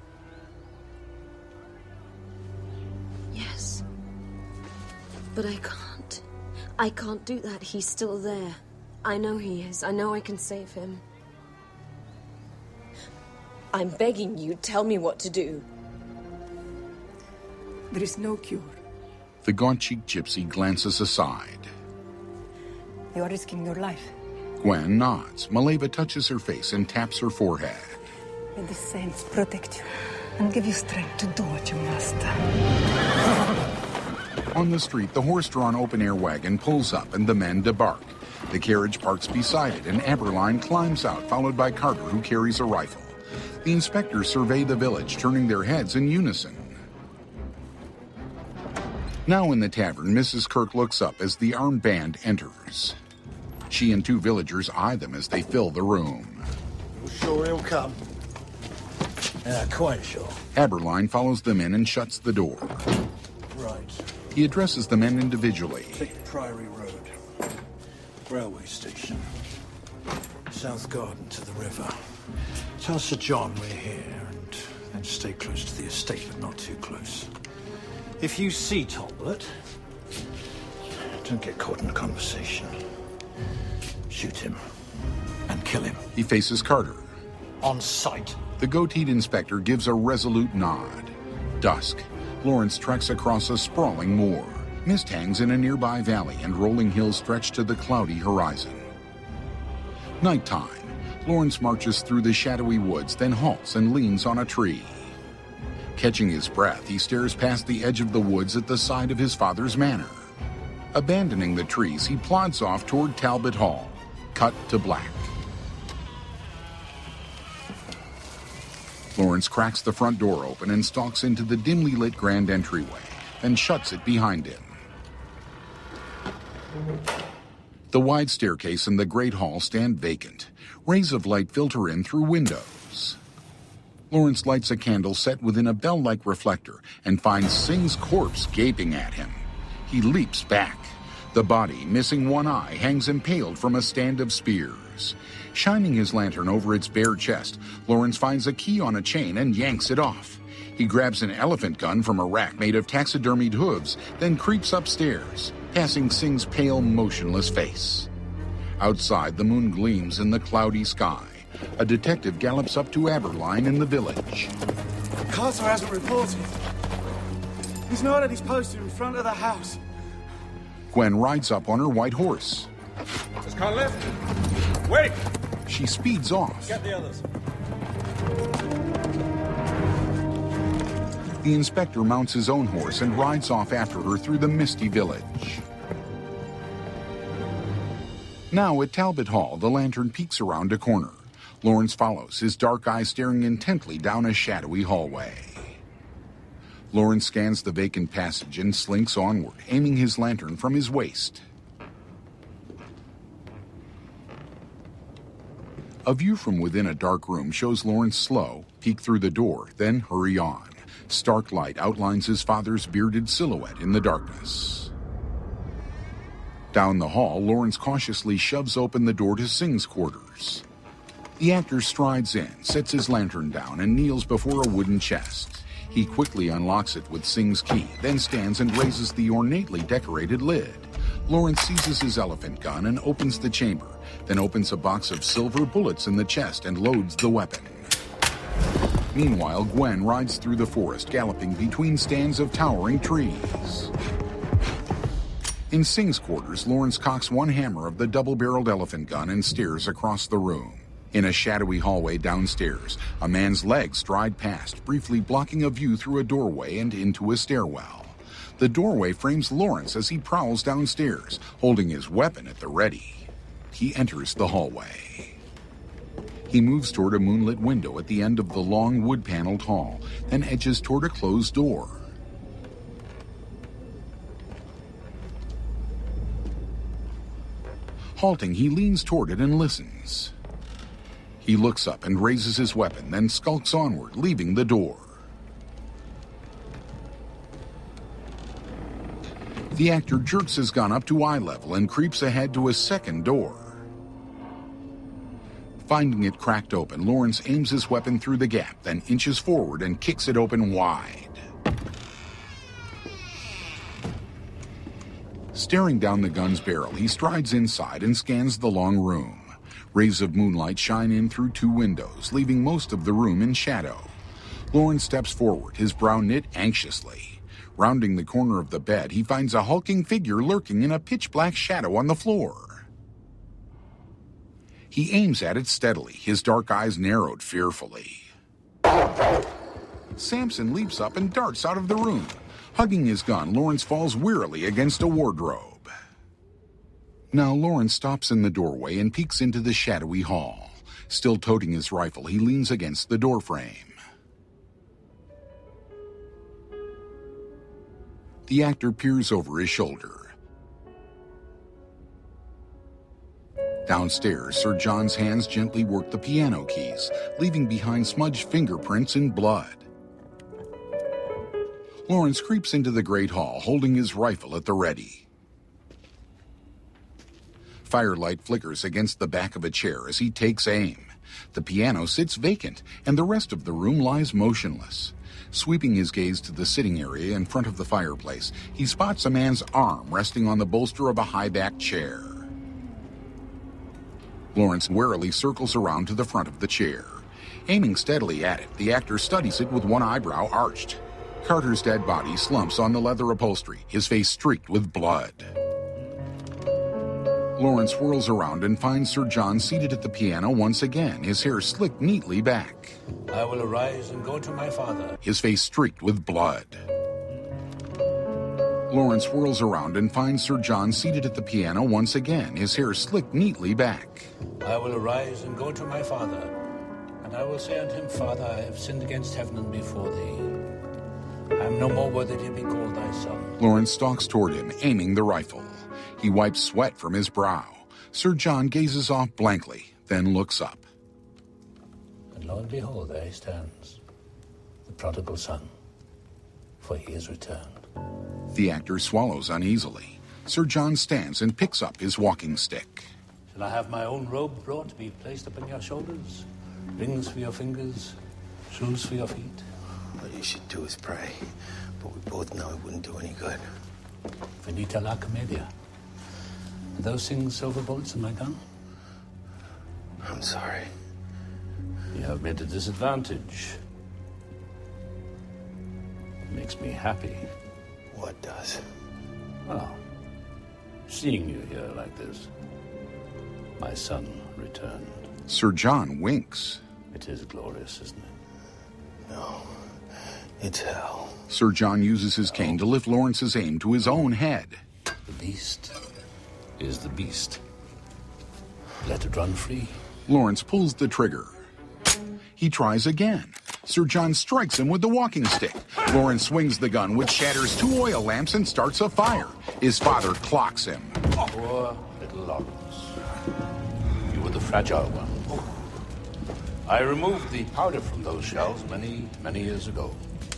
Yes. But I can't. I can't do that. He's still there. I know he is. I know I can save him. I'm begging you, tell me what to do. There is no cure. The gaunt-cheeked gypsy glances aside. You are risking your life. Gwen nods. Maleva touches her face and taps her forehead. May the saints protect you and give you strength to do what you must. On the street, the horse-drawn open-air wagon pulls up and the men debark. The carriage parks beside it and Aberline climbs out, followed by Carter, who carries a rifle. The inspectors survey the village, turning their heads in unison. Now in the tavern, Mrs. Kirk looks up as the armed band enters. She and 2 villagers eye them as they fill the room. You sure he'll come? Yeah, quite sure. Aberline follows them in and shuts the door. Right. He addresses the men individually. Take Priory Road. Railway station. South Garden to the river. Tell Sir John we're here and stay close to the estate, but not too close. If you see Talbot, don't get caught in a conversation. Shoot him and kill him. He faces Carter. On sight. The goateed inspector gives a resolute nod. Dusk. Lawrence treks across a sprawling moor. Mist hangs in a nearby valley and rolling hills stretch to the cloudy horizon. Nighttime. Lawrence marches through the shadowy woods, then halts and leans on a tree. Catching his breath, he stares past the edge of the woods at the side of his father's manor. Abandoning the trees, he plods off toward Talbot Hall. Cut to black. Lawrence cracks the front door open and stalks into the dimly lit grand entryway, then shuts it behind him. The wide staircase and the great hall stand vacant. Rays of light filter in through windows. Lawrence lights a candle set within a bell-like reflector and finds Singh's corpse gaping at him. He leaps back. The body, missing one eye, hangs impaled from a stand of spears. Shining his lantern over its bare chest, Lawrence finds a key on a chain and yanks it off. He grabs an elephant gun from a rack made of taxidermied hooves, then creeps upstairs, passing Singh's pale, motionless face. Outside, the moon gleams in the cloudy sky. A detective gallops up to Aberline in the village. Carter hasn't reported. He's not at his post in front of the house. Gwen rides up on her white horse. Just can't lift. Wait! She speeds off. Get the others. The inspector mounts his own horse and rides off after her through the misty village. Now at Talbot Hall, the lantern peeks around a corner. Lawrence follows, his dark eyes staring intently down a shadowy hallway. Lawrence scans the vacant passage and slinks onward, aiming his lantern from his waist. A view from within a dark room shows Lawrence slow, peek through the door, then hurry on. Stark light outlines his father's bearded silhouette in the darkness. Down the hall, Lawrence cautiously shoves open the door to Singh's quarters. The actor strides in, sets his lantern down, and kneels before a wooden chest. He quickly unlocks it with Singh's key, then stands and raises the ornately decorated lid. Lawrence seizes his elephant gun and opens the chamber, then opens a box of silver bullets in the chest and loads the weapon. Meanwhile, Gwen rides through the forest, galloping between stands of towering trees. In Singh's quarters, Lawrence cocks one hammer of the double-barreled elephant gun and stares across the room. In a shadowy hallway downstairs, a man's legs stride past, briefly blocking a view through a doorway and into a stairwell. The doorway frames Lawrence as he prowls downstairs, holding his weapon at the ready. He enters the hallway. He moves toward a moonlit window at the end of the long wood-paneled hall, then edges toward a closed door. Halting, he leans toward it and listens. He looks up and raises his weapon, then skulks onward, leaving the door. The actor jerks his gun up to eye level and creeps ahead to a second door. Finding it cracked open, Lawrence aims his weapon through the gap, then inches forward and kicks it open wide. Staring down the gun's barrel, he strides inside and scans the long room. Rays of moonlight shine in through two windows, leaving most of the room in shadow. Lawrence steps forward, his brow knit anxiously. Rounding the corner of the bed, he finds a hulking figure lurking in a pitch-black shadow on the floor. He aims at it steadily, his dark eyes narrowed fearfully. Samson leaps up and darts out of the room. Hugging his gun, Lawrence falls wearily against a wardrobe. Now Lawrence stops in the doorway and peeks into the shadowy hall. Still toting his rifle, he leans against the doorframe. The actor peers over his shoulder. Downstairs, Sir John's hands gently work the piano keys, leaving behind smudged fingerprints in blood. Lawrence creeps into the great hall, holding his rifle at the ready. Firelight flickers against the back of a chair as he takes aim. The piano sits vacant, and the rest of the room lies motionless. Sweeping his gaze to the sitting area in front of the fireplace, he spots a man's arm resting on the bolster of a high-backed chair. Lawrence warily circles around to the front of the chair. Aiming steadily at it, the actor studies it with one eyebrow arched. Carter's dead body slumps on the leather upholstery, his face streaked with blood. Lawrence whirls around and finds Sir John seated at the piano once again, his hair slicked neatly back. I will arise and go to my father. His face streaked with blood. Lawrence whirls around and finds Sir John seated at the piano once again, his hair slicked neatly back. I will arise and go to my father, and I will say unto him, Father, I have sinned against heaven and before thee. I am no more worthy to be called thy son. Lawrence stalks toward him, aiming the rifle. He wipes sweat from his brow. Sir John gazes off blankly, then looks up. And lo and behold, there he stands, the prodigal son, for he is returned. The actor swallows uneasily. Sir John stands and picks up his walking stick. Shall I have my own robe brought to be placed upon your shoulders? Rings for your fingers, shoes for your feet? All you should do is pray. But we both know it wouldn't do any good. Finita la commedia. Are those things silver bullets in my gun? I'm sorry. You have me at a disadvantage. It makes me happy. What does? Well, seeing you here like this. My son returned. Sir John winks. It is glorious, isn't it? No. It's hell. Sir John uses his cane to lift Lawrence's aim to his own head. The beast is the beast. Let it run free. Lawrence pulls the trigger. He tries again. Sir John strikes him with the walking stick. Lawrence swings the gun, which shatters 2 oil lamps and starts a fire. His father clocks him. Poor little Lawrence. You were the fragile one. I removed the powder from those shells many, many years ago.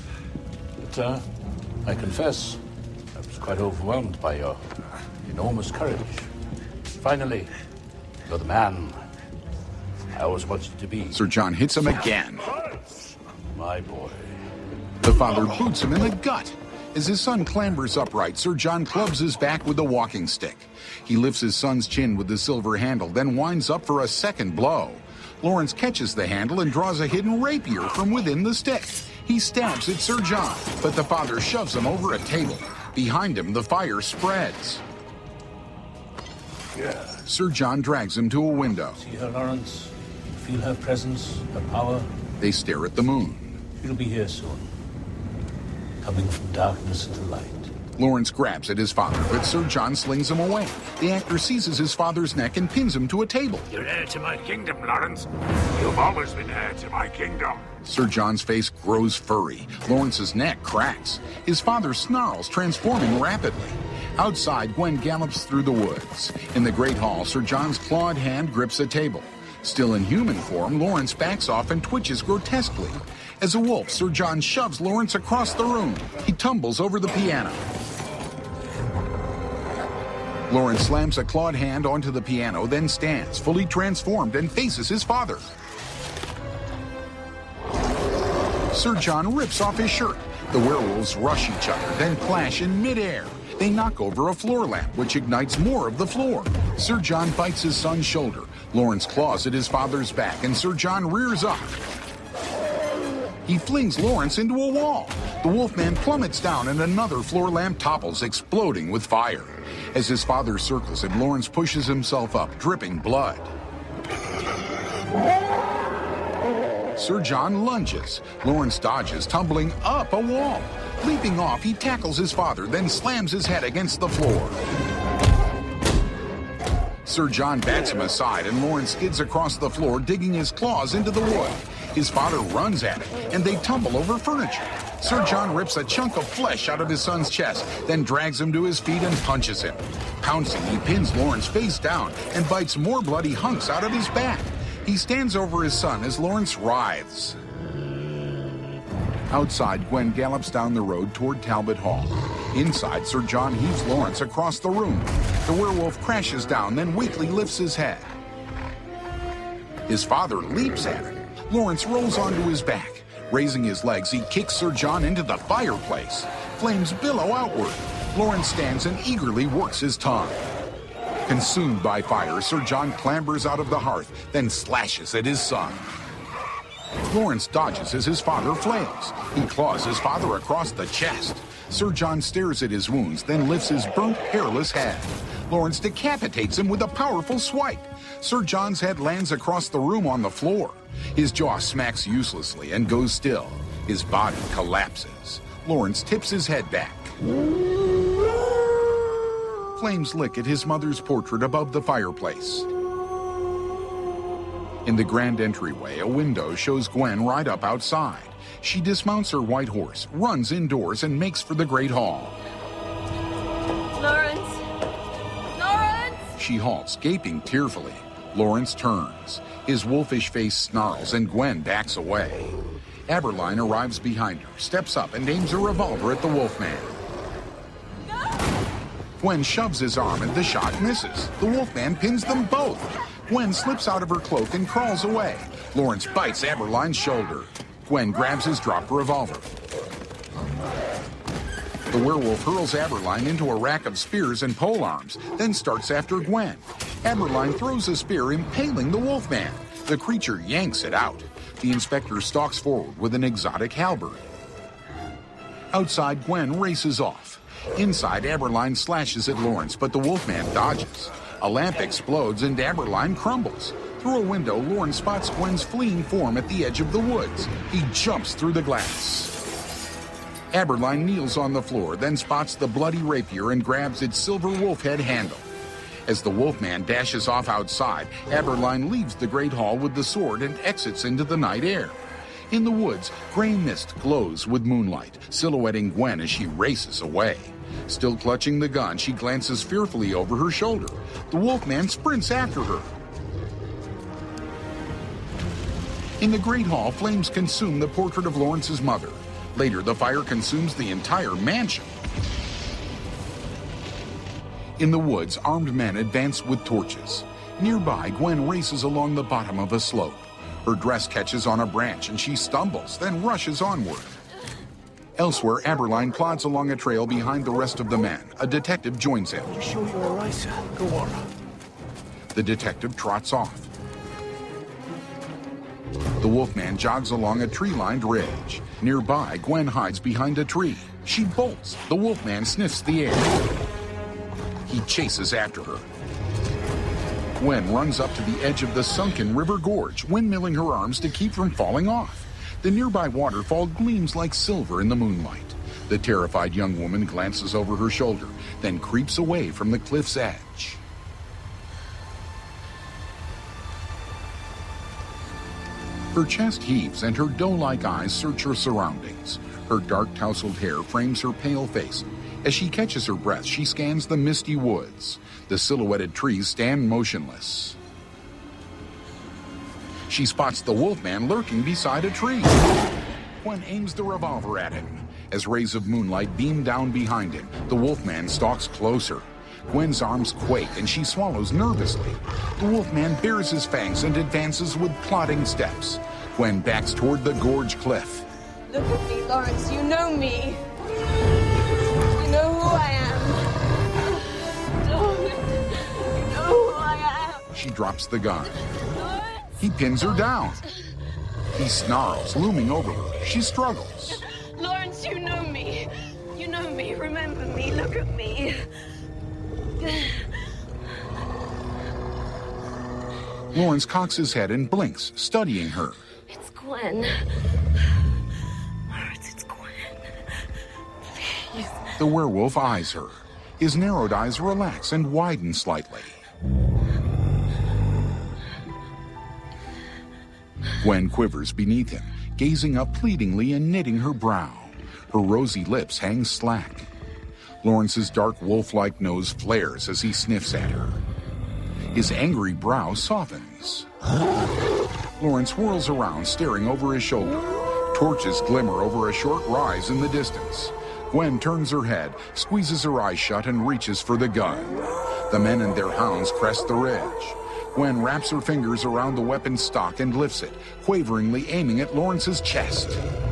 But I confess, I was quite overwhelmed by your enormous courage. Finally, you're the man I always wanted you to be. Sir John hits him again. My boy. The father boots him in the gut. As his son clambers upright, Sir John clubs his back with the walking stick. He lifts his son's chin with the silver handle, then winds up for a second blow. Lawrence catches the handle and draws a hidden rapier from within the stick. He stabs at Sir John, but the father shoves him over a table. Behind him, the fire spreads. Yeah. Sir John drags him to a window. See her, Lawrence? Feel her presence, her power? They stare at the moon. She'll be here soon. Coming from darkness into light. Lawrence grabs at his father, but Sir John slings him away. The actor seizes his father's neck and pins him to a table. You're heir to my kingdom, Lawrence. You've always been heir to my kingdom. Sir John's face grows furry. Lawrence's neck cracks. His father snarls, transforming rapidly. Outside, Gwen gallops through the woods. In the Great Hall, Sir John's clawed hand grips a table. Still in human form, Lawrence backs off and twitches grotesquely. As a wolf, Sir John shoves Lawrence across the room. He tumbles over the piano. Lawrence slams a clawed hand onto the piano, then stands, fully transformed, and faces his father. Sir John rips off his shirt. The werewolves rush each other, then clash in midair. They knock over a floor lamp, which ignites more of the floor. Sir John bites his son's shoulder. Lawrence claws at his father's back, and Sir John rears up. He flings Lawrence into a wall. The Wolfman plummets down, and another floor lamp topples, exploding with fire. As his father circles him, Lawrence pushes himself up, dripping blood. Sir John lunges. Lawrence dodges, tumbling up a wall. Leaping off, he tackles his father, then slams his head against the floor. Sir John bats him aside, and Lawrence skids across the floor, digging his claws into the wood. His father runs at him, and they tumble over furniture. Sir John rips a chunk of flesh out of his son's chest, then drags him to his feet and punches him. Pouncing, he pins Lawrence face down and bites more bloody hunks out of his back. He stands over his son as Lawrence writhes. Outside, Gwen gallops down the road toward Talbot Hall. Inside, Sir John heaves Lawrence across the room. The werewolf crashes down, then weakly lifts his head. His father leaps at him. Lawrence rolls onto his back. Raising his legs, he kicks Sir John into the fireplace. Flames billow outward. Lawrence stands and eagerly works his tongue. Consumed by fire, Sir John clambers out of the hearth, then slashes at his son. Lawrence dodges as his father flails. He claws his father across the chest. Sir John stares at his wounds, then lifts his burnt, hairless head. Lawrence decapitates him with a powerful swipe. Sir John's head lands across the room on the floor. His jaw smacks uselessly and goes still. His body collapses. Lawrence tips his head back. Flames lick at his mother's portrait above the fireplace. In the grand entryway, a window shows Gwen ride up outside. She dismounts her white horse, runs indoors, and makes for the Great Hall. Lawrence! Lawrence! She halts, gaping tearfully. Lawrence turns. His wolfish face snarls, and Gwen backs away. Aberline arrives behind her, steps up, and aims a revolver at the Wolfman. Gwen shoves his arm, and the shot misses. The Wolfman pins them both. Gwen slips out of her cloak and crawls away. Lawrence bites Aberline's shoulder. Gwen grabs his dropped revolver. The werewolf hurls Aberline into a rack of spears and polearms, then starts after Gwen. Aberline throws a spear, impaling the wolfman. The creature yanks it out. The inspector stalks forward with an exotic halberd. Outside, Gwen races off. Inside, Aberline slashes at Lawrence, but the wolfman dodges. A lamp explodes and Aberline crumbles. Through a window, Lawrence spots Gwen's fleeing form at the edge of the woods. He jumps through the glass. Aberline kneels on the floor, then spots the bloody rapier and grabs its silver wolf head handle. As the wolfman dashes off outside, Aberline leaves the great hall with the sword and exits into the night air. In the woods, gray mist glows with moonlight, silhouetting Gwen as she races away. Still clutching the gun, she glances fearfully over her shoulder. The wolfman sprints after her. In the great hall, flames consume the portrait of Lawrence's mother. Later, the fire consumes the entire mansion. In the woods, armed men advance with torches. Nearby, Gwen races along the bottom of a slope. Her dress catches on a branch and she stumbles, then rushes onward. Elsewhere, Aberline plods along a trail behind the rest of the men. A detective joins him. You sure you're all right, sir? Go on. The detective trots off. The wolfman jogs along a tree-lined ridge. Nearby, Gwen hides behind a tree. She bolts. The wolfman sniffs the air. He chases after her. Gwen runs up to the edge of the sunken river gorge, windmilling her arms to keep from falling off. The nearby waterfall gleams like silver in the moonlight. The terrified young woman glances over her shoulder, then creeps away from the cliff's edge. Her chest heaves and her doe-like eyes search her surroundings. Her dark tousled hair frames her pale face. As she catches her breath, she scans the misty woods. The silhouetted trees stand motionless. She spots the wolfman lurking beside a tree. Gwen aims the revolver at him. As rays of moonlight beam down behind him, the wolfman stalks closer. Gwen's arms quake and she swallows nervously. The wolfman bares his fangs and advances with plodding steps. Gwen backs toward the gorge cliff. Look at me, Lawrence. You know me. You know who I am. You know who I am. She drops the gun. He pins her down. He snarls, looming over her. She struggles. Lawrence, you know me. You know me. Remember me. Look at me. Lawrence cocks his head and blinks, studying her. It's Gwen. Lawrence, it's Gwen. Please. The werewolf eyes her. His narrowed eyes relax and widen slightly. Gwen quivers beneath him, gazing up pleadingly and knitting her brow. Her rosy lips hang slack. Lawrence's dark wolf-like nose flares as he sniffs at her. His angry brow softens. Lawrence whirls around, staring over his shoulder. Torches glimmer over a short rise in the distance. Gwen turns her head, squeezes her eyes shut, and reaches for the gun. The men and their hounds crest the ridge. Gwen wraps her fingers around the weapon's stock and lifts it, quaveringly aiming at Lawrence's chest.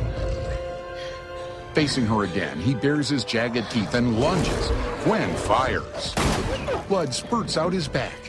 Facing her again, he bares his jagged teeth and lunges. Gwen fires. Blood spurts out his back.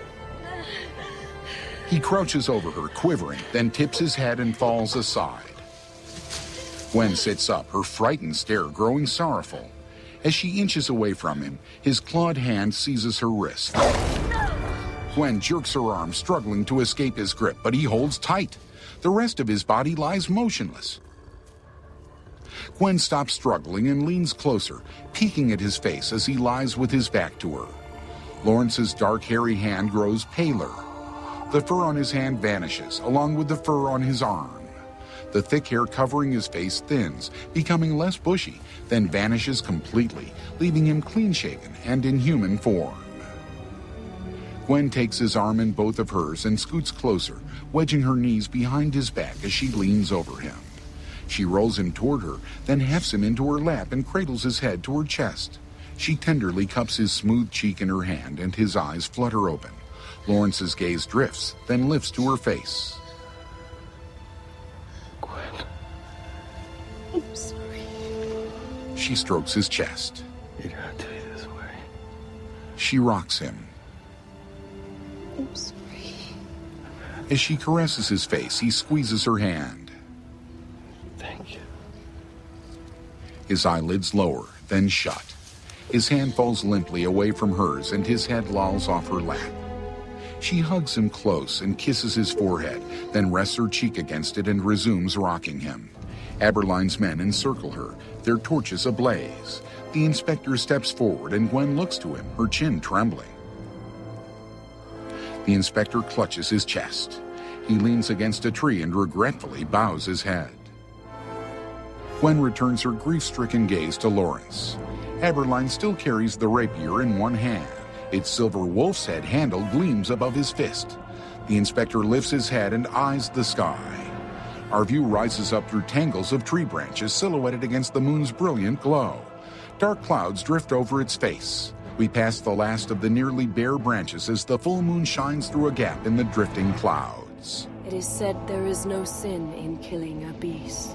He crouches over her, quivering, then tips his head and falls aside. Gwen sits up, her frightened stare growing sorrowful. As she inches away from him, his clawed hand seizes her wrist. Gwen jerks her arm, struggling to escape his grip, but he holds tight. The rest of his body lies motionless. Gwen stops struggling and leans closer, peeking at his face as he lies with his back to her. Lawrence's dark, hairy hand grows paler. The fur on his hand vanishes, along with the fur on his arm. The thick hair covering his face thins, becoming less bushy, then vanishes completely, leaving him clean-shaven and in human form. Gwen takes his arm in both of hers and scoots closer, wedging her knees behind his back as she leans over him. She rolls him toward her, then hefts him into her lap and cradles his head to her chest. She tenderly cups his smooth cheek in her hand, and his eyes flutter open. Lawrence's gaze drifts, then lifts to her face. Gwen. She strokes his chest. It had to be this way. She rocks him. I'm sorry. As she caresses his face, he squeezes her hand. Thank you. His eyelids lower, then shut. His hand falls limply away from hers, and his head lolls off her lap. She hugs him close and kisses his forehead, then rests her cheek against it and resumes rocking him. Aberline's men encircle her, their torches ablaze. The inspector steps forward, and Gwen looks to him, her chin trembling. The inspector clutches his chest. He leans against a tree and regretfully bows his head. Gwen returns her grief-stricken gaze to Lawrence. Aberline still carries the rapier in one hand. Its silver wolf's head handle gleams above his fist. The inspector lifts his head and eyes the sky. Our view rises up through tangles of tree branches silhouetted against the moon's brilliant glow. Dark clouds drift over its face. We pass the last of the nearly bare branches as the full moon shines through a gap in the drifting clouds. It is said there is no sin in killing a beast.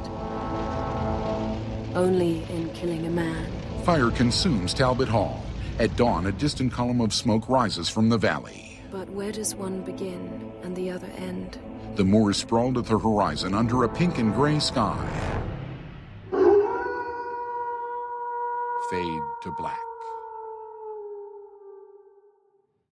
Only in killing a man. Fire consumes Talbot Hall. At dawn, a distant column of smoke rises from the valley. But where does one begin and the other end? The moors sprawled at the horizon under a pink and gray sky. Fade to black.